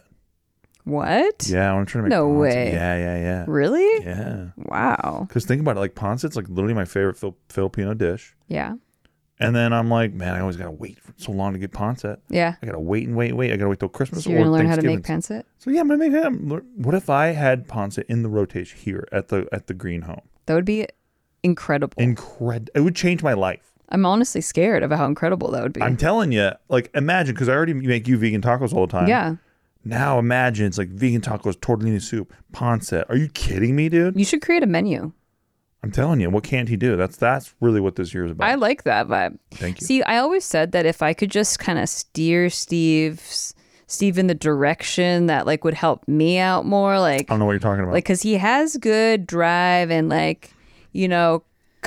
What? Yeah, I want to try to make. No pancit. way. Yeah, yeah, yeah. Really? Yeah. Wow. Because think about it, like pancit's like literally my favorite Fil- Filipino dish. Yeah. And then I'm like, man, I always gotta wait for so long to get pancit. Yeah. I gotta wait and wait and wait. I gotta wait till Christmas So you're or gonna learn how to Thanksgiving. make pancit? So yeah, I'm gonna make it. What if I had pancit in the rotation here at the at the green home? That would be incredible. Incredible! It would change my life. I'm honestly scared of how incredible that would be. I'm telling you, like imagine, because I already make you vegan tacos all the time. yeah. Now imagine it's like vegan tacos, tortellini soup, pancit. Are you kidding me, dude? You should create a menu. I'm telling you, what can't he do? That's that's really what this year is about. I like that vibe. Thank you. See, I always said that if I could just kind of steer Steve's Steve in the direction that like would help me out more, like I don't know what you're talking about. like because he has good drive and like you know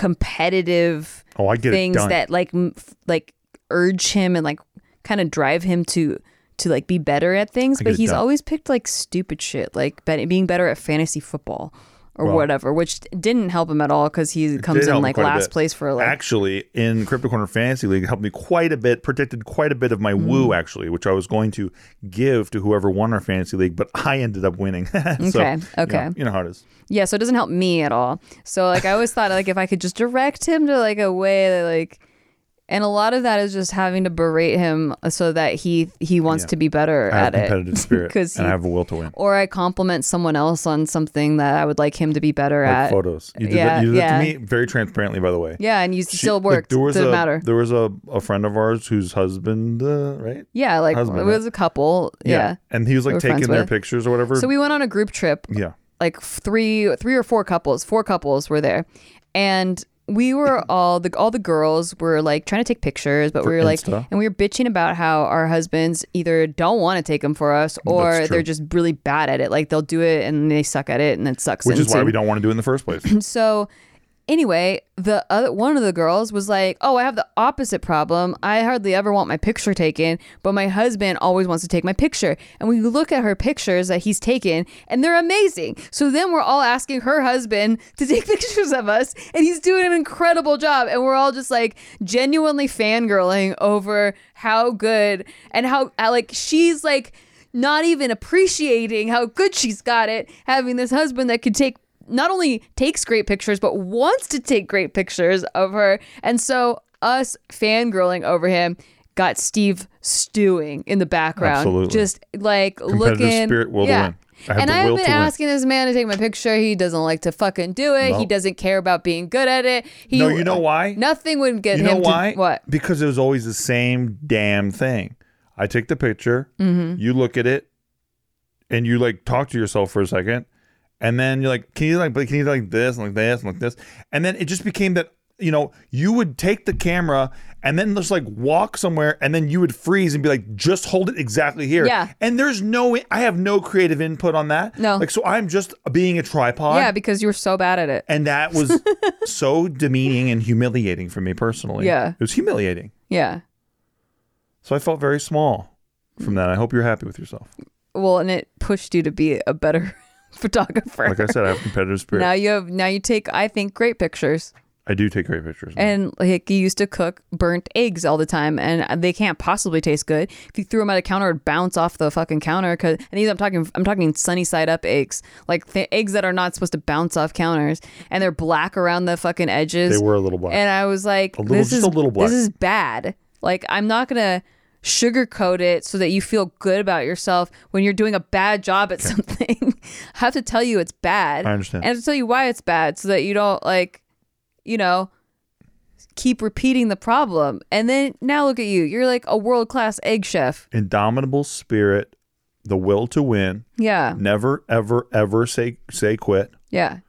competitive oh, I get things it done. that like m- f- like urge him and like kind of drive him to to like be better at things. I But get it he's done. always picked like stupid shit, like bet- being better at fantasy football or Well, whatever, which didn't help him at all because he comes did help in me like quite a last bit. place for like Actually, in Crypto Corner Fantasy League, it helped me quite a bit, protected quite a bit of my Mm. woo, actually, which I was going to give to whoever won our fantasy league, but I ended up winning. So, Okay, you okay. know, you know how it is. Yeah, so it doesn't help me at all. So like I always thought like if I could just direct him to like a way that like, and a lot of that is just having to berate him so that he he wants Yeah. to be better I have at a it. competitive spirit, 'Cause and he- I have a will to win. Or I compliment someone else on something that I would like him to be better Like at. photos. You did, yeah, that, you did yeah. that to me very transparently, by the way. Yeah, and you She- still like, worked. there was Didn't a, matter. There was a, a friend of ours whose husband, uh, right? Yeah, like husband, it was a couple. Yeah. And he was we like were friends taking their with. pictures or whatever. So we went on a group trip. yeah. Like three, three or four couples. Four couples were there, and we were all the all the girls were like trying to take pictures, but For we were like, Insta? and we were bitching about how our husbands either don't want to take them for us or That's true. they're just really bad at it. Like they'll do it and they suck at it, and it sucks. Which is why into- we don't want to do it in the first place. So anyway, the other one of the girls was like, "Oh, I have the opposite problem. I hardly ever want my picture taken, but my husband always wants to take my picture." And we look at her pictures that he's taken, and they're amazing. So then we're all asking her husband to take pictures of us, and he's doing an incredible job. And we're all just like genuinely fangirling over how good and how how, like she's like not even appreciating how good she's got it, having this husband that could take not only takes great pictures, but wants to take great pictures of her. And so us fangirling over him got Steve stewing in the background. Absolutely. Just like Competitive looking. spirit, will to yeah. win. I have and the I've will been to win. asking this man to take my picture. He doesn't like to fucking do it. He No. doesn't care about being good at it. He, No, you know why? Nothing would get You him know why? to what? Because it was always the same damn thing. I take the picture, Mm-hmm. you look at it, and you like talk to yourself for a second, and then you're like, "Can you like, can you do like this and like this and like this?" And then it just became that you know you would take the camera and then just like walk somewhere, and then you would freeze and be like, "Just hold it exactly here." Yeah. And there's no, I have no creative input on that. No. Like so, I'm just being a tripod. Yeah, because you were so bad at it. And that was so demeaning and humiliating for me personally. Yeah. It was humiliating. Yeah. So I felt very small from that. I hope you're happy with yourself. Well, and it pushed you to be a better photographer. Like I said, I have competitive spirit. Now you have now you take I think great pictures. I do take great pictures. And like, you used to cook burnt eggs all the time, and they can't possibly taste good. If you threw them at a counter, it'd bounce off the fucking counter. Cause, and these I'm talking, I'm talking sunny side up eggs, like the eggs that are not supposed to bounce off counters, and they're black around the fucking edges. They were a little black. And I was like, a little, this just is a little black. This is bad. Like, I'm not gonna sugarcoat it so that you feel good about yourself when you're doing a bad job at something. I have to tell you it's bad. I understand. And I have to tell you why it's bad so that you don't like, you know, keep repeating the problem. And then now look at you. You're like a world-class egg chef. Indomitable spirit, the will to win. Yeah. Never, ever, ever say say quit. Yeah.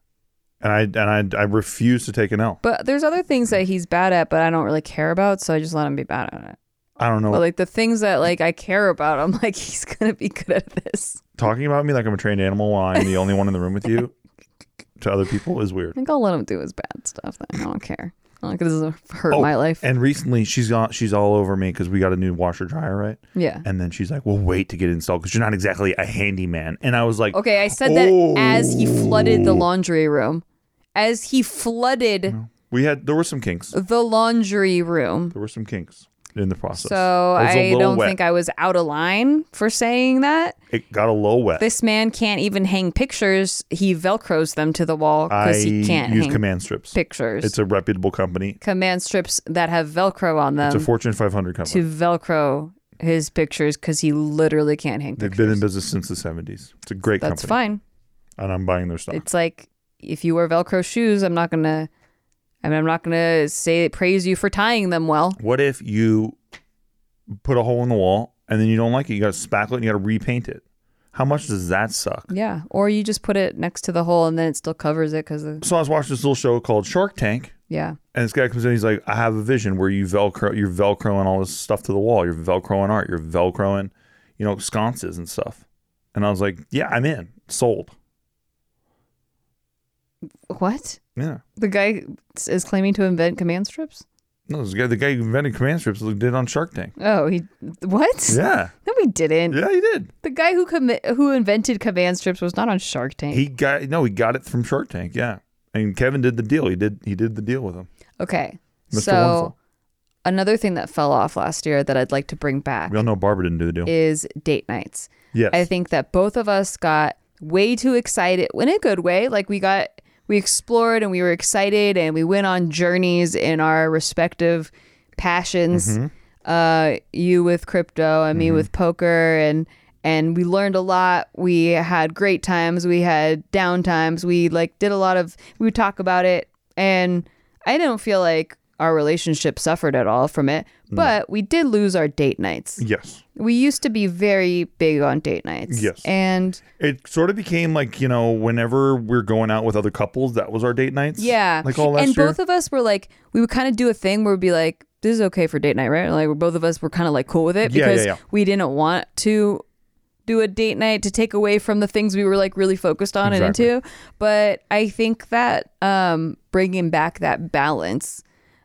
And I and I I refuse to take an L. But there's other things that he's bad at, but I don't really care about, so I just let him be bad at it. I don't know. But like the things that like I care about, I'm like, he's gonna be good at this. Talking about me like I'm a trained animal while I'm the only one in the room with you to other people is weird. I think I'll let him do his bad stuff. Then. I don't care. I don't because this will hurt Oh, my life. And recently she's on, she's all over me because we got a new washer dryer, right? Yeah. And then she's like, "Well, wait to get it installed because you're not exactly a handyman." And I was like, Okay, I said that oh. as he flooded the laundry room. As he flooded We had there were some kinks. the laundry room. There were some kinks in the process. So It was a I little don't wet. think I was out of line for saying that. It got a little wet. This man can't even hang pictures. He Velcros them to the wall I because he can't use hang command strips. pictures. It's a reputable company. Command strips that have Velcro on It's them a Fortune five hundred company. to Velcro his pictures because he literally can't hang They've pictures. been in business since the seventies. It's a great That's company. fine. And I'm buying their stuff. It's like if you wear Velcro shoes, I'm not gonna. I mean, I'm not gonna say praise you for tying them well. What if you put a hole in the wall and then you don't like it? You got to spackle it and you got to repaint it. How much does that suck? Yeah, or you just put it next to the hole and then it still covers it because of So I was watching this little show called Shark Tank, yeah. and this guy comes in. He's like, "I have a vision where you velcro, you're velcroing all this stuff to the wall. You're velcroing art. You're velcroing, you know, sconces and stuff." And I was like, "Yeah, I'm in. Sold." What? Yeah. The guy is claiming to invent command strips? No, this guy, the guy who invented command strips, did on Shark Tank. Oh, he what? Yeah. No, he didn't. Yeah, he did. The guy who commi- who invented command strips was not on Shark Tank. He got no, he got it from Shark Tank. Yeah, and Kevin did the deal. He did he did the deal with him. Okay, Mister so Wonderful. another thing that fell off last year that I'd like to bring back We all know Barbara didn't do the deal. is date nights. Yes. I think that both of us got way too excited in a good way. Like we got, we explored and we were excited and we went on journeys in our respective passions. Mm-hmm. Uh, you with crypto and me with poker, and and we learned a lot. We had great times. We had down times. We like did a lot of. We would talk about it, and I don't feel like our relationship suffered at all from it. But we did lose our date nights. Yes. We used to be very big on date nights. Yes. And It sort of became like, you know, whenever we're going out with other couples, that was our date nights. yeah. Like all last and year. both of us were like, we would kind of do a thing where we'd be like, this is okay for date night, right? Like both of us were kind of like cool with it Yeah, yeah, because yeah. we didn't want to do a date night to take away from the things we were like really focused on Exactly. and into. But I think that um, bringing back that balance,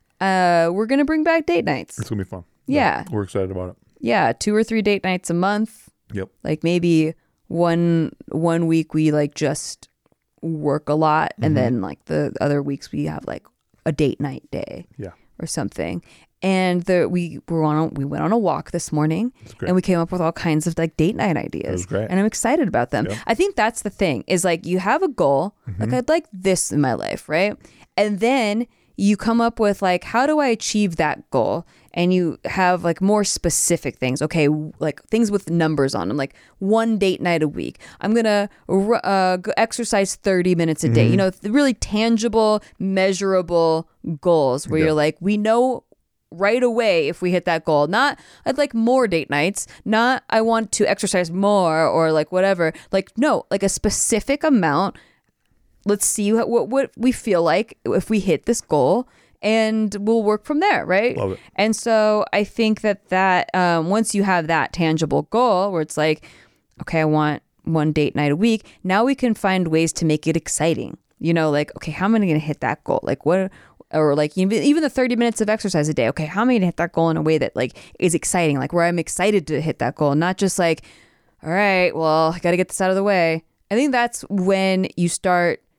uh, we're going to bring back date nights. It's going to be fun. Yeah. We're excited about it. Yeah. Two or three date nights a month. Yep. Like maybe one one week we like just work a lot, and then like the other weeks we have like a date night day Yeah. or something. And the we were on a, we went on a walk this morning, great. and we came up with all kinds of like date night ideas. was great. And I'm excited about them. Yeah. I think that's the thing is like you have a goal, like I'd like this in my life, right? And then you come up with like, how do I achieve that goal? And you have like more specific things. Okay, like things with numbers on them, like one date night a week. I'm gonna uh, go exercise thirty minutes a day. You know, really tangible, measurable goals where Yeah. you're like, we know right away if we hit that goal. Not I'd like more date nights, not I want to exercise more or like whatever. Like no, like a specific amount. Let's see what what, what we feel like if we hit this goal, and we'll work from there, right? Love it. And so I think that that um, once you have that tangible goal where it's like, okay, I want one date night a week. Now we can find ways to make it exciting. You know, like, okay, how am I going to hit that goal? Like what, or like even even the thirty minutes of exercise a day. Okay, how am I going to hit that goal in a way that like is exciting? Like where I'm excited to hit that goal, not just like, all right, well, I got to get this out of the way. I think that's when you start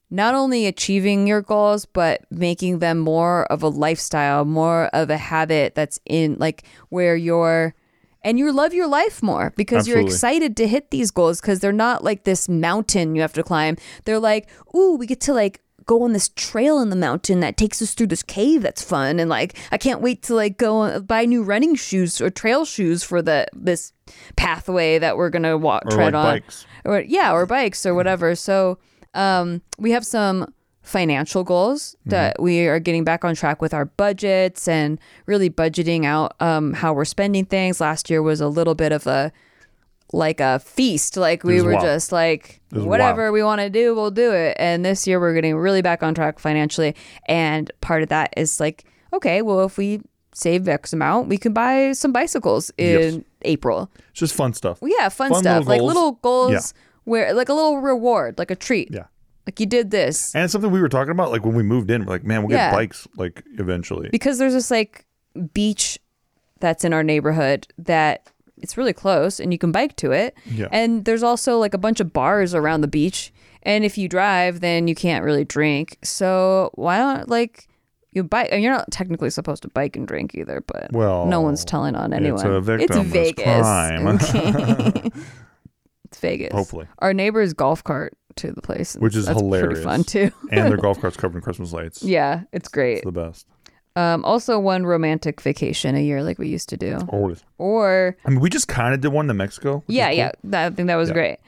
not only achieving your goals, but making them more of a lifestyle, more of a habit that's in like where you're, and you love your life more because Absolutely. you're excited to hit these goals because they're not like this mountain you have to climb. They're like, ooh, we get to like go on this trail in the mountain that takes us through this cave that's fun. And like, I can't wait to like go buy new running shoes or trail shoes for the this pathway that we're going to walk, Or tread like on. bikes. Or yeah, or bikes or whatever. So um, we have some financial goals that Mm-hmm. we are getting back on track with our budgets and really budgeting out um, how we're spending things. Last year was a little bit of a like a feast. Like we was were wild. just like, was whatever wild. we want to do, we'll do it. And this year we're getting really back on track financially. And part of that is like, okay, well, if we save X amount, we can buy some bicycles in Yes. April. It's just fun stuff. Well, yeah, fun, Fun stuff. little Like goals. little goals Yeah. where like a little reward, like a treat. Yeah. Like you did this. And it's something we were talking about, like when we moved in, we're like, man, we'll Yeah. get bikes like eventually. Because there's this like beach that's in our neighborhood that it's really close and you can bike to it. Yeah. And there's also like a bunch of bars around the beach. And if you drive, then you can't really drink. So why not like you bike? And you're not technically supposed to bike and drink either, but Well, no one's telling on anyone. It's a victimless It's Vegas. crime. Okay. It's Vegas. Hopefully. Our neighbor's golf cart to the place. Which is That's hilarious. pretty fun too. And their golf carts covered in Christmas lights. Yeah, it's great. It's the best. Um, also, one romantic vacation a year, like we used to do, Always. or I mean, we just kind of did one to Mexico. which yeah, was cool. yeah, that, I think that was Yeah. great.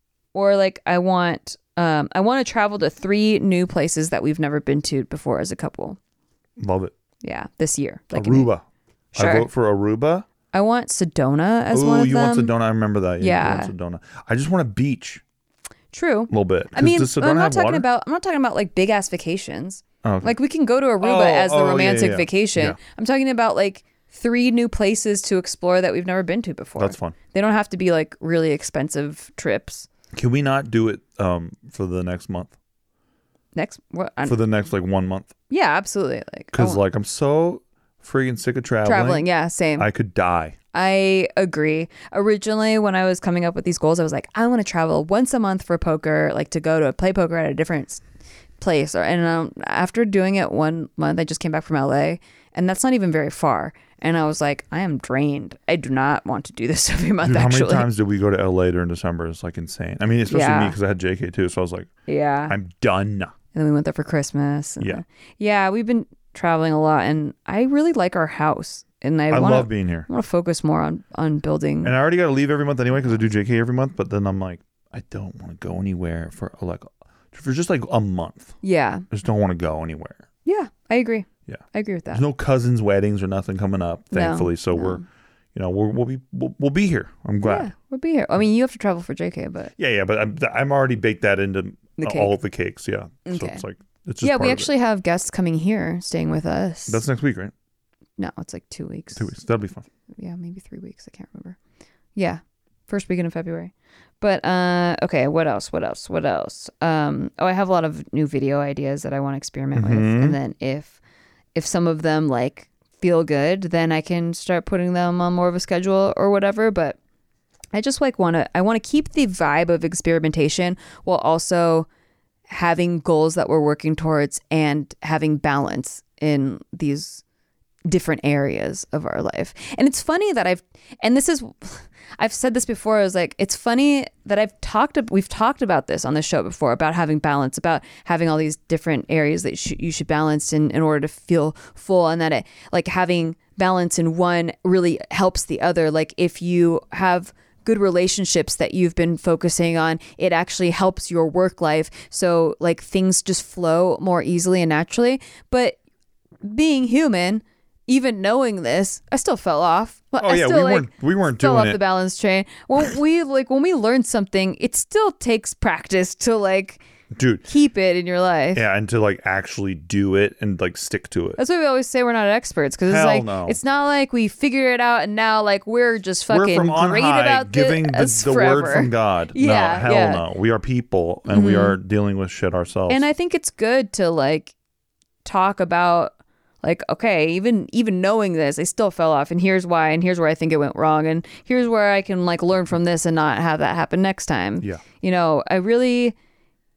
Or like, I want, um, I want to travel to three new places that we've never been to before as a couple. Love it. Yeah, this year. Like in- Aruba. Sure. I vote for Aruba. I want Sedona as Ooh, one of you them. want Sedona? I remember that. Yeah. Yeah. You want Sedona. I just want a beach. True. A little bit. I mean, 'Cause does Sedona I'm not have talking water? about. I'm not talking about like big ass vacations. Oh, okay. Like we can go to Aruba Oh, as the oh, yeah, romantic yeah. vacation. Yeah. I'm talking about like three new places to explore that we've never been to before. That's fun. They don't have to be like really expensive trips. Can we not do it um, for the next month? Next, what? I'm- For the next like one month? yeah, absolutely. Like I Because want- like I'm so freaking sick of traveling. traveling. Yeah, same. I could die. I agree. Originally, when I was coming up with these goals, I was like, I want to travel once a month for poker, like to go to play poker at a different s- place. Or, and um, after doing it one month, I just came back from L A, and that's not even very far. And I was like, I am drained. I do not want to do this every month. Dude, how actually, many times did we go to L A during December? It's like insane. I mean, especially Yeah. me because I had J K too. So I was like, yeah. I'm done. And then we went there for Christmas. And Yeah. then- yeah. We've been traveling a lot, and I really like our house. And I, I wanna, love being here. I want to focus more on on building. And I already got to leave every month anyway because I do J K every month. But then I'm like, I don't want to go anywhere for like for just like a month. yeah. I just don't want to go anywhere. Yeah. I agree. Yeah. I agree with that. There's no cousins' weddings or nothing coming up, No, thankfully. so no. we're, you know, we're, we'll be we'll, we'll be here. I'm glad. Yeah, we'll be here. I mean, you have to travel for J K, but Yeah, yeah. But I'm I'm already baked that into The all cake. of the cakes. Yeah. So Okay. it's like it's just yeah, part we of it. actually have guests coming here, staying with us. That's next week, right? no, it's like two weeks. Two weeks. That'll be fun. Yeah, maybe three weeks. I can't remember. Yeah, first weekend of February. But uh, okay, what else? What else? What else? Um, oh, I have a lot of new video ideas that I want to experiment with, Mhm. and then if if some of them like feel good, then I can start putting them on more of a schedule or whatever. But I just like want to I want to keep the vibe of experimentation while also having goals that we're working towards and having balance in these different areas of our life. And it's funny that I've and this is I've said this before. I was like, it's funny that I've talked we've talked about this on the show before about having balance, about having all these different areas that you should, you should balance in in order to feel full, and that it like having balance in one really helps the other. Like if you have good relationships that you've been focusing on, it actually helps your work life. So like things just flow more easily and naturally. But being human, even knowing this, I still fell off. Oh I yeah, still, we like, weren't we weren't fell doing off it. the balance train. When we like when we learn something, it still takes practice to like Dude. keep it in your life. Yeah, and to like actually do it and like stick to it. That's why we always say we're not experts, because it's Hell like no. it's not like we figure it out and now like we're just We're fucking from on great high, about giving the, this the forever. word from God. Yeah, no, hell yeah. no. We are people, and we are dealing with shit ourselves. And I think it's good to like talk about like, okay, even even knowing this, I still fell off, and here's why, and here's where I think it went wrong, and here's where I can like learn from this and not have that happen next time. Yeah. You know, I really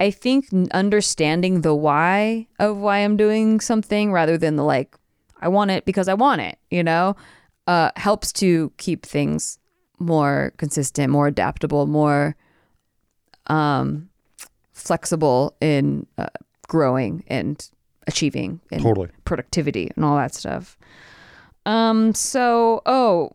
I think n- understanding the why of why I'm doing something rather than the like, I want it because I want it, you know, uh, helps to keep things more consistent, more adaptable, more um, flexible in uh, growing and achieving and Totally. productivity and all that stuff. Um, so, oh,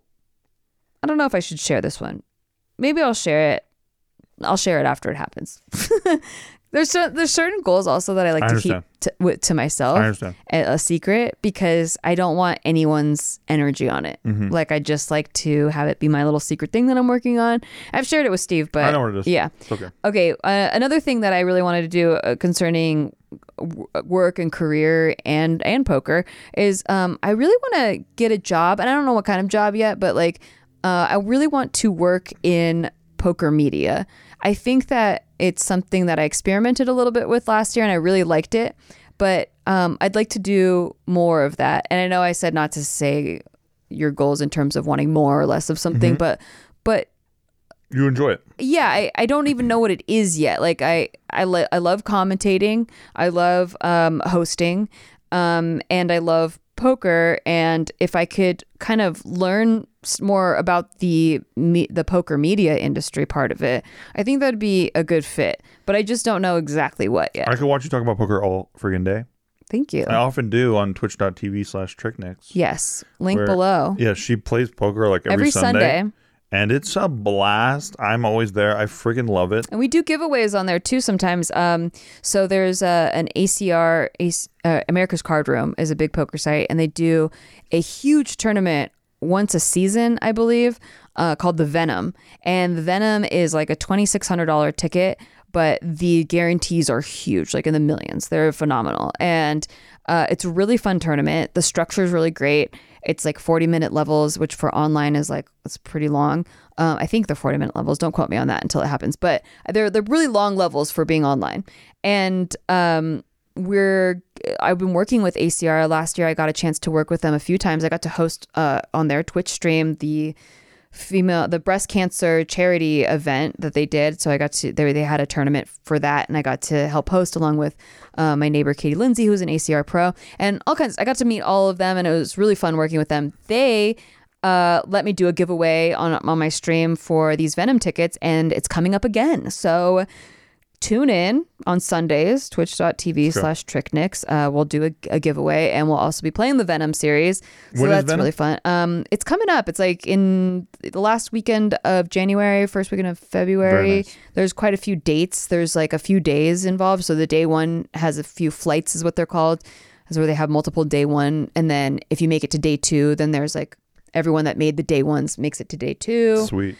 I don't know if I should share this one. Maybe I'll share it. I'll share it after it happens. There's cer- there's certain goals also that I like I to understand. keep to, wi- to myself, I understand. a, a secret, because I don't want anyone's energy on it. Mm-hmm. Like I just like to have it be my little secret thing that I'm working on. I've shared it with Steve, but I know what it is. yeah. It's okay. Okay. Uh, another thing that I really wanted to do uh, concerning w- work and career and and poker is um, I really want to get a job, and I don't know what kind of job yet, but like uh, I really want to work in poker media. I think that it's something that I experimented a little bit with last year and I really liked it, but um, I'd like to do more of that. And I know I said not to say your goals in terms of wanting more or less of something, Mm-hmm. but but You enjoy it. yeah, I, I don't even know what it is yet. Like I I, lo- I love commentating, I love um, hosting, um, and I love poker. And if I could kind of learn s- more about the me- the poker media industry part of it, I think that'd be a good fit. But I just don't know exactly what yet. I could watch you talk about poker all friggin' day. Thank you. I often do on twitch.tv slash tricknicks. Yes, link where- below. Yeah, she plays poker like every, Every Sunday, Sunday. and it's a blast. I'm always there. I friggin' love it. And we do giveaways on there too sometimes. Um, so there's uh, an A C R, A C, uh, America's Card Room is a big poker site, and they do a huge tournament once a season, I believe, uh, called the Venom. And the Venom is like a twenty-six hundred dollars ticket, but the guarantees are huge, like in the millions. They're phenomenal. And uh, it's a really fun tournament. The structure is really great. It's like forty minute levels, which for online is like, it's pretty long. Um, I think they're forty minute levels. Don't quote me on that until it happens. But they're, they're really long levels for being online. And um, we're, I've been working with A C R. Last year, I got a chance to work with them a few times. I got to host uh, on their Twitch stream the female the breast cancer charity event that they did. So I got to they they had a tournament for that, and I got to help host along with uh, my neighbor Katie Lindsay, who's an A C R pro, and all kinds. I got to meet all of them, and it was really fun working with them. They uh, let me do a giveaway on on my stream for these Venom tickets, and it's coming up again. So tune in on Sundays, twitch.tv Sure. slash tricknicks. Uh, we'll do a, a giveaway, and we'll also be playing the Venom series. So When is that's Venom? really fun. Um, it's coming up. It's like in the last weekend of January, first weekend of February. Very nice. There's quite a few dates. There's like a few days involved. So the day one has a few flights is what they're called. Is where they have multiple day one. And then if you make it to day two, then there's like everyone that made the day ones makes it to day two. Sweet.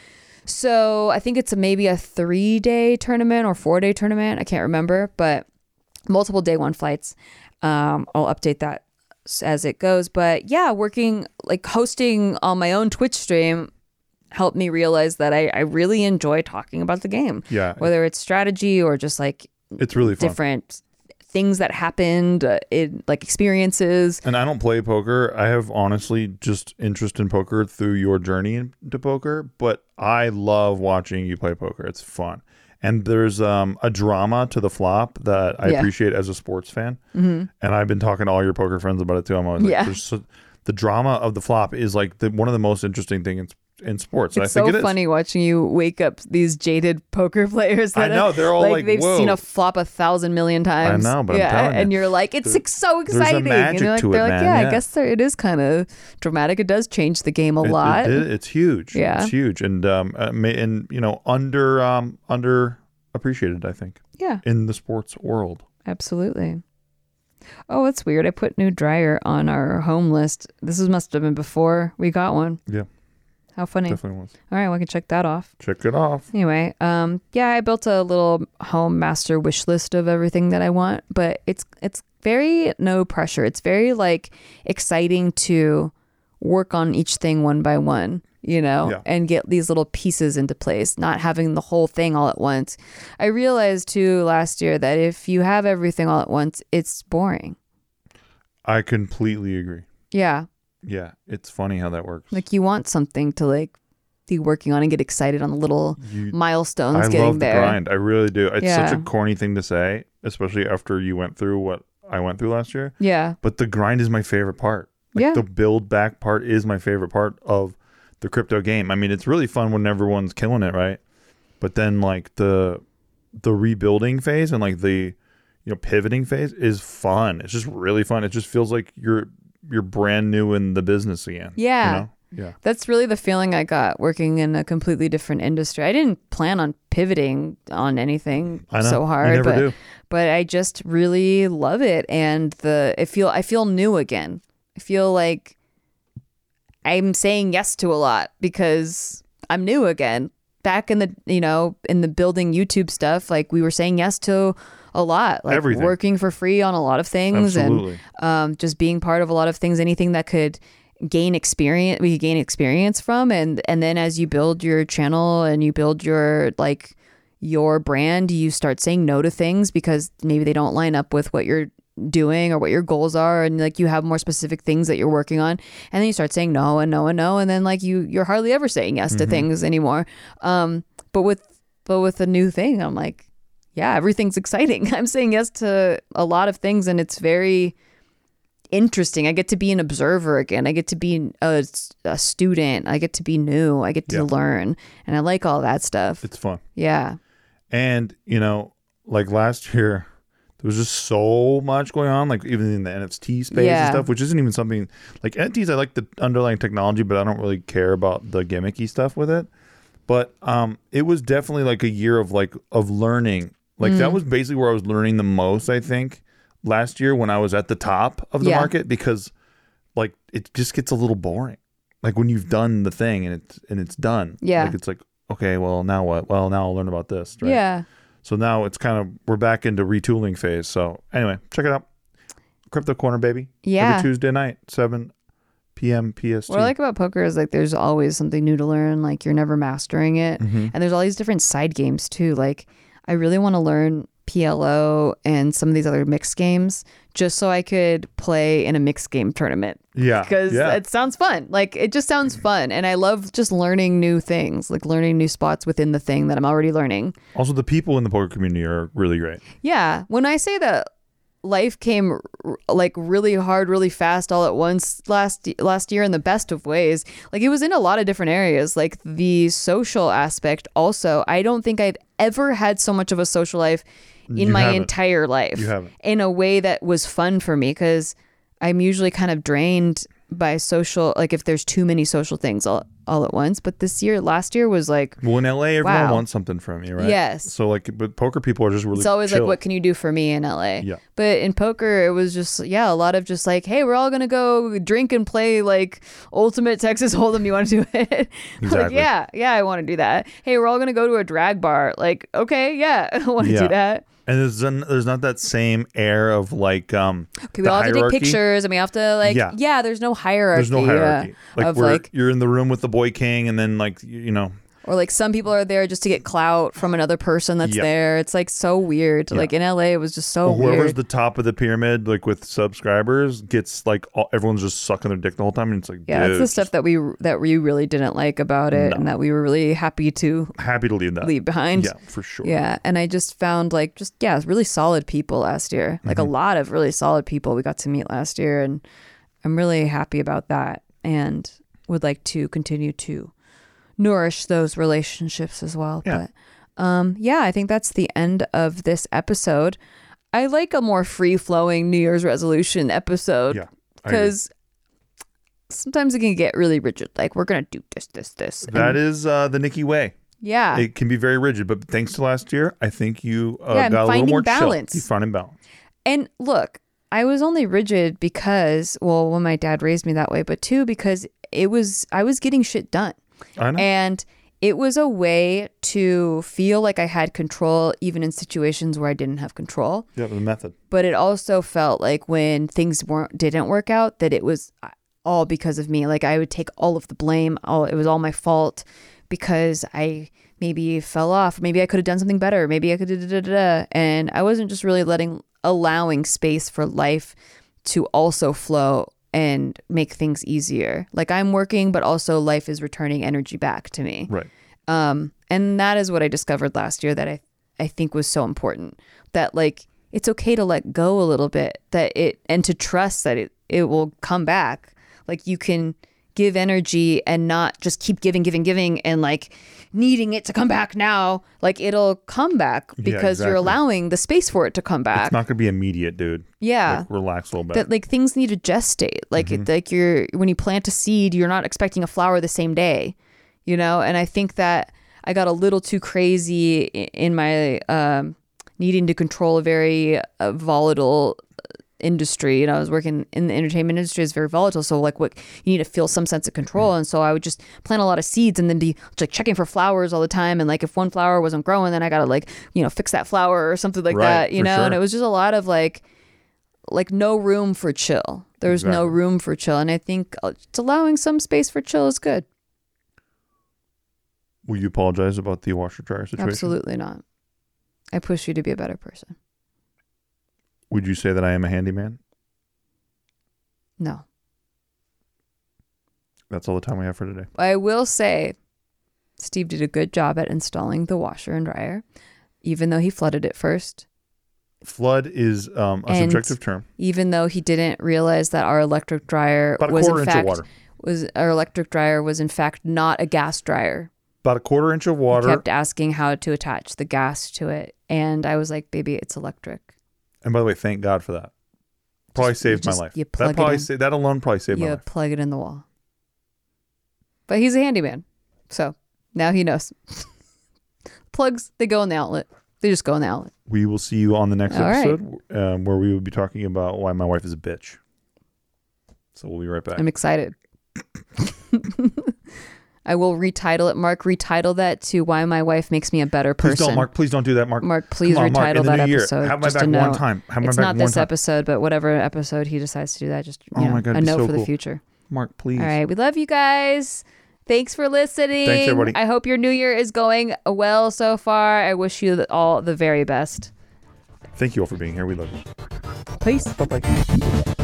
So I think it's a, maybe a three day tournament or four day tournament. I can't remember, but multiple day one flights. Um, I'll update that s- as it goes. But yeah, working like hosting on my own Twitch stream helped me realize that I, I really enjoy talking about the game. Yeah. Whether it's strategy or just like It's really fun. different things that happened, uh, in like experiences. And I don't play poker. I have honestly just interest in poker through your journey into poker, but I love watching you play poker. It's fun. And there's um, a drama to the flop that I Yeah. appreciate as a sports fan. Mm-hmm. And I've been talking to all your poker friends about it too. I'm always like, Yeah. there's so, the drama of the flop is like the, one of the most interesting things in sports. And It's I think so it is. funny watching you wake up these jaded poker players. I That know, have- they're all like, they've whoa. seen a flop a thousand million times. know, but I'm yeah, telling you, and you're like, it's there- ex- so there's a exciting. magic and you're like, to it, they're like, man, yeah, yeah. I guess there, it is kind of dramatic. It does change the game a It- lot. It, it, it's huge. Yeah. It's huge. And, um, uh, ma- and you know, under, um, under appreciated, I think, Yeah, in the sports world. absolutely. Oh, that's weird. I put new dryer on our home list. This is, must have been before we got one. Yeah, How funny. definitely was. All right, well, I can check that off. Check it off. Anyway, um, yeah, I built a little home master wish list of everything that I want, but it's it's very no pressure. It's very like exciting to work on each thing one by one, you know, Yeah. and get these little pieces into place, not having the whole thing all at once. I realized too last year that if you have everything all at once, it's boring. I completely agree. Yeah. Yeah, it's funny how that works. Like you want something to like be working on and get excited on the little You- milestones I getting love there. the grind. I really do. It's Yeah. such a corny thing to say, especially after you went through what I went through last year. Yeah. But the grind is my favorite part. Like Yeah. the build back part is my favorite part of the crypto game. I mean, it's really fun when everyone's killing it, right? But then like the the rebuilding phase and like the you know pivoting phase is fun. It's just really fun. It just feels like you're you're brand new in the business again. Yeah. You know? Yeah. That's really the feeling I got working in a completely different industry. I didn't plan on pivoting on anything I know. so You hard, never but do. but I just really love it, and the I feel I feel new again. I feel like I'm saying yes to a lot because I'm new again. Back in the you know in the building YouTube stuff, like we were saying yes to a lot, like Everything. working for free on a lot of things, Absolutely. and um, just being part of a lot of things. Anything that could gain experience, we could gain experience from, and and then as you build your channel and you build your like your brand, you start saying no to things because maybe they don't line up with what you're doing or what your goals are, and like you have more specific things that you're working on, and then you start saying no and no and no, and then like you you're hardly ever saying yes to things anymore. Um, but with but with a new thing, I'm like, yeah, everything's exciting. I'm saying yes to a lot of things, and it's very interesting. I get to be an observer again. I get to be a, a student. I get to be new. I get to Yeah. learn, and I like all that stuff. It's fun. Yeah. And, you know, like last year, there was just so much going on, like even in the N F T space Yeah. and stuff, which isn't even something like N F Ts. I like the underlying technology, but I don't really care about the gimmicky stuff with it. But um, it was definitely like a year of like of learning. Like Mm. that was basically where I was learning the most, I think, last year when I was at the top of the Yeah. market, because like it just gets a little boring. Like when you've done the thing and it's and it's done. Yeah. Like it's like, okay, well now what? Well, now I'll learn about this. Right? Yeah. So now it's kind of, we're back into retooling phase. So anyway, check it out. Crypto Corner, baby. Yeah. Every Tuesday night, seven p.m. P S T. What I like about poker is like there's always something new to learn. Like you're never mastering it. Mm-hmm. And there's all these different side games too. Like I really want to learn P L O and some of these other mixed games just so I could play in a mixed game tournament. Yeah. Because yeah. it sounds fun. Like it just sounds fun. And I love just learning new things, like learning new spots within the thing that I'm already learning. Also, the people in the poker community are really great. Yeah. When I say that life came r- like really hard, really fast all at once last last year in the best of ways, like it was in a lot of different areas. Like the social aspect also, I don't think I've ever had so much of a social life in You my haven't. entire life You haven't. in a way that was fun for me, because I'm usually kind of drained by social, like if there's too many social things all, all at once. But this year, last year was like, Well, in L A, everyone Wow. wants something from you, right? Yes. So like, but poker people are just really it's always chill. like, what can you do for me in L A? Yeah. But in poker, it was just, yeah, a lot of just like, hey, we're all going to go drink and play like Ultimate Texas Hold'em. You want to do it? Like, Exactly. yeah, yeah, I want to do that. Hey, we're all going to go to a drag bar. Like, okay, yeah, I want to Yeah. do that. And there's n- there's not that same air of like um. Okay, we the all have to take hierarchy. pictures and we have to like, Yeah. yeah, there's no hierarchy. There's no hierarchy. uh, Like of where like, you're in the room with the boy king, and then like you, you know. or like some people are there just to get clout from another person that's Yeah. there. It's like so weird. Like in L A, it was just so Whoever's weird. the top of the pyramid, like with subscribers, gets like all, everyone's just sucking their dick the whole time, and it's like, Yeah, dude, that's the stuff that we that we really didn't like about it, No. and that we were really happy to happy to leave that. leave behind. Yeah, for sure. Yeah, and I just found like just yeah, really solid people last year. Like Mm-hmm. a lot of really solid people we got to meet last year, and I'm really happy about that, and would like to continue to nourish those relationships as well. Yeah. But um, yeah, I think that's the end of this episode. I like a more free flowing New Year's resolution episode. Yeah, I agree. Because sometimes it can get really rigid. Like we're gonna do this, this, this. That and- is uh, the Nikki way. yeah, It can be very rigid, but thanks to last year, I think you uh, Yeah, I'm got a little finding more balance. chill. You found balance. and look, I was only rigid because, well, when my dad raised me that way, but two because it was I was getting shit done, I know. and it was a way to feel like I had control, even in situations where I didn't have control. yeah, the method. But it also felt like when things weren't didn't work out, that it was all because of me. Like I would take all of the blame. All it was all my fault because I maybe fell off. Maybe I could have done something better. Maybe I could da, da, da, da, da. And I wasn't just really letting allowing space for life to also flow and make things easier. Like I'm working, but also life is returning energy back to me. Right. Um, and that is what I discovered last year that I, I think was so important, that like, it's okay to let go a little bit, that it, and to trust that it, it will come back. Like you can give energy and not just keep giving, giving, giving and like needing it to come back now. Like it'll come back because yeah, exactly. you're allowing the space for it to come back. It's not going to be immediate, dude. Yeah. Like, relax a little bit. That like things need to gestate. Like Mm-hmm. it, like you're, when you plant a seed, you're not expecting a flower the same day, you know? And I think that I got a little too crazy in my, um, needing to control a very uh, volatile industry. And I was working in the entertainment industry, is very volatile. So like what you need to feel some sense of control. And so I would just plant a lot of seeds and then be like checking for flowers all the time. And like if one flower wasn't growing, then I got to like, you know, fix that flower or something like Right, that, you for know? sure. And it was just a lot of like, like no room for chill. There's no Exactly. room for chill. And I think uh, just allowing some space for chill is good. Will you apologize about the washer dryer situation? Absolutely not. I push you to be a better person. Would you say that I am a handyman? No. That's all the time we have for today. I will say Steve did a good job at installing the washer and dryer, even though he flooded it first. Flood is um, a And subjective term. Even though he didn't realize that our electric dryer About a was quarter in inch fact of water. was our electric dryer was in fact not a gas dryer. About a quarter inch of water. He kept asking how to attach the gas to it, and I was like, "Baby, it's electric." And by the way, thank God for that. Probably Just- saved you my just- life. you plug That it probably in. sa- that alone probably saved my You life. plug it in the wall. But he's a handyman, so now he knows. Plugs, they go in the outlet. They just go in the outlet. We will see you on the next All right. episode, um, where we will be talking about why my wife is a bitch. So we'll be right back. I'm excited. I will retitle it. Mark, retitle that to Why My Wife Makes Me a Better Please Person. don't, Mark. Please don't do that, Mark. Mark, please Come on, Mark, retitle in the that new year. episode. Have my just back a one note. time. Have my it's back not one this time. episode, but whatever episode he decides to do that, just you Oh know, my God, a it'd be note so for the cool. future. Mark, please. All right. We love you guys. Thanks for listening. Thanks, everybody. I hope your new year is going well so far. I wish you all the very best. Thank you all for being here. We love you. Peace. Bye-bye.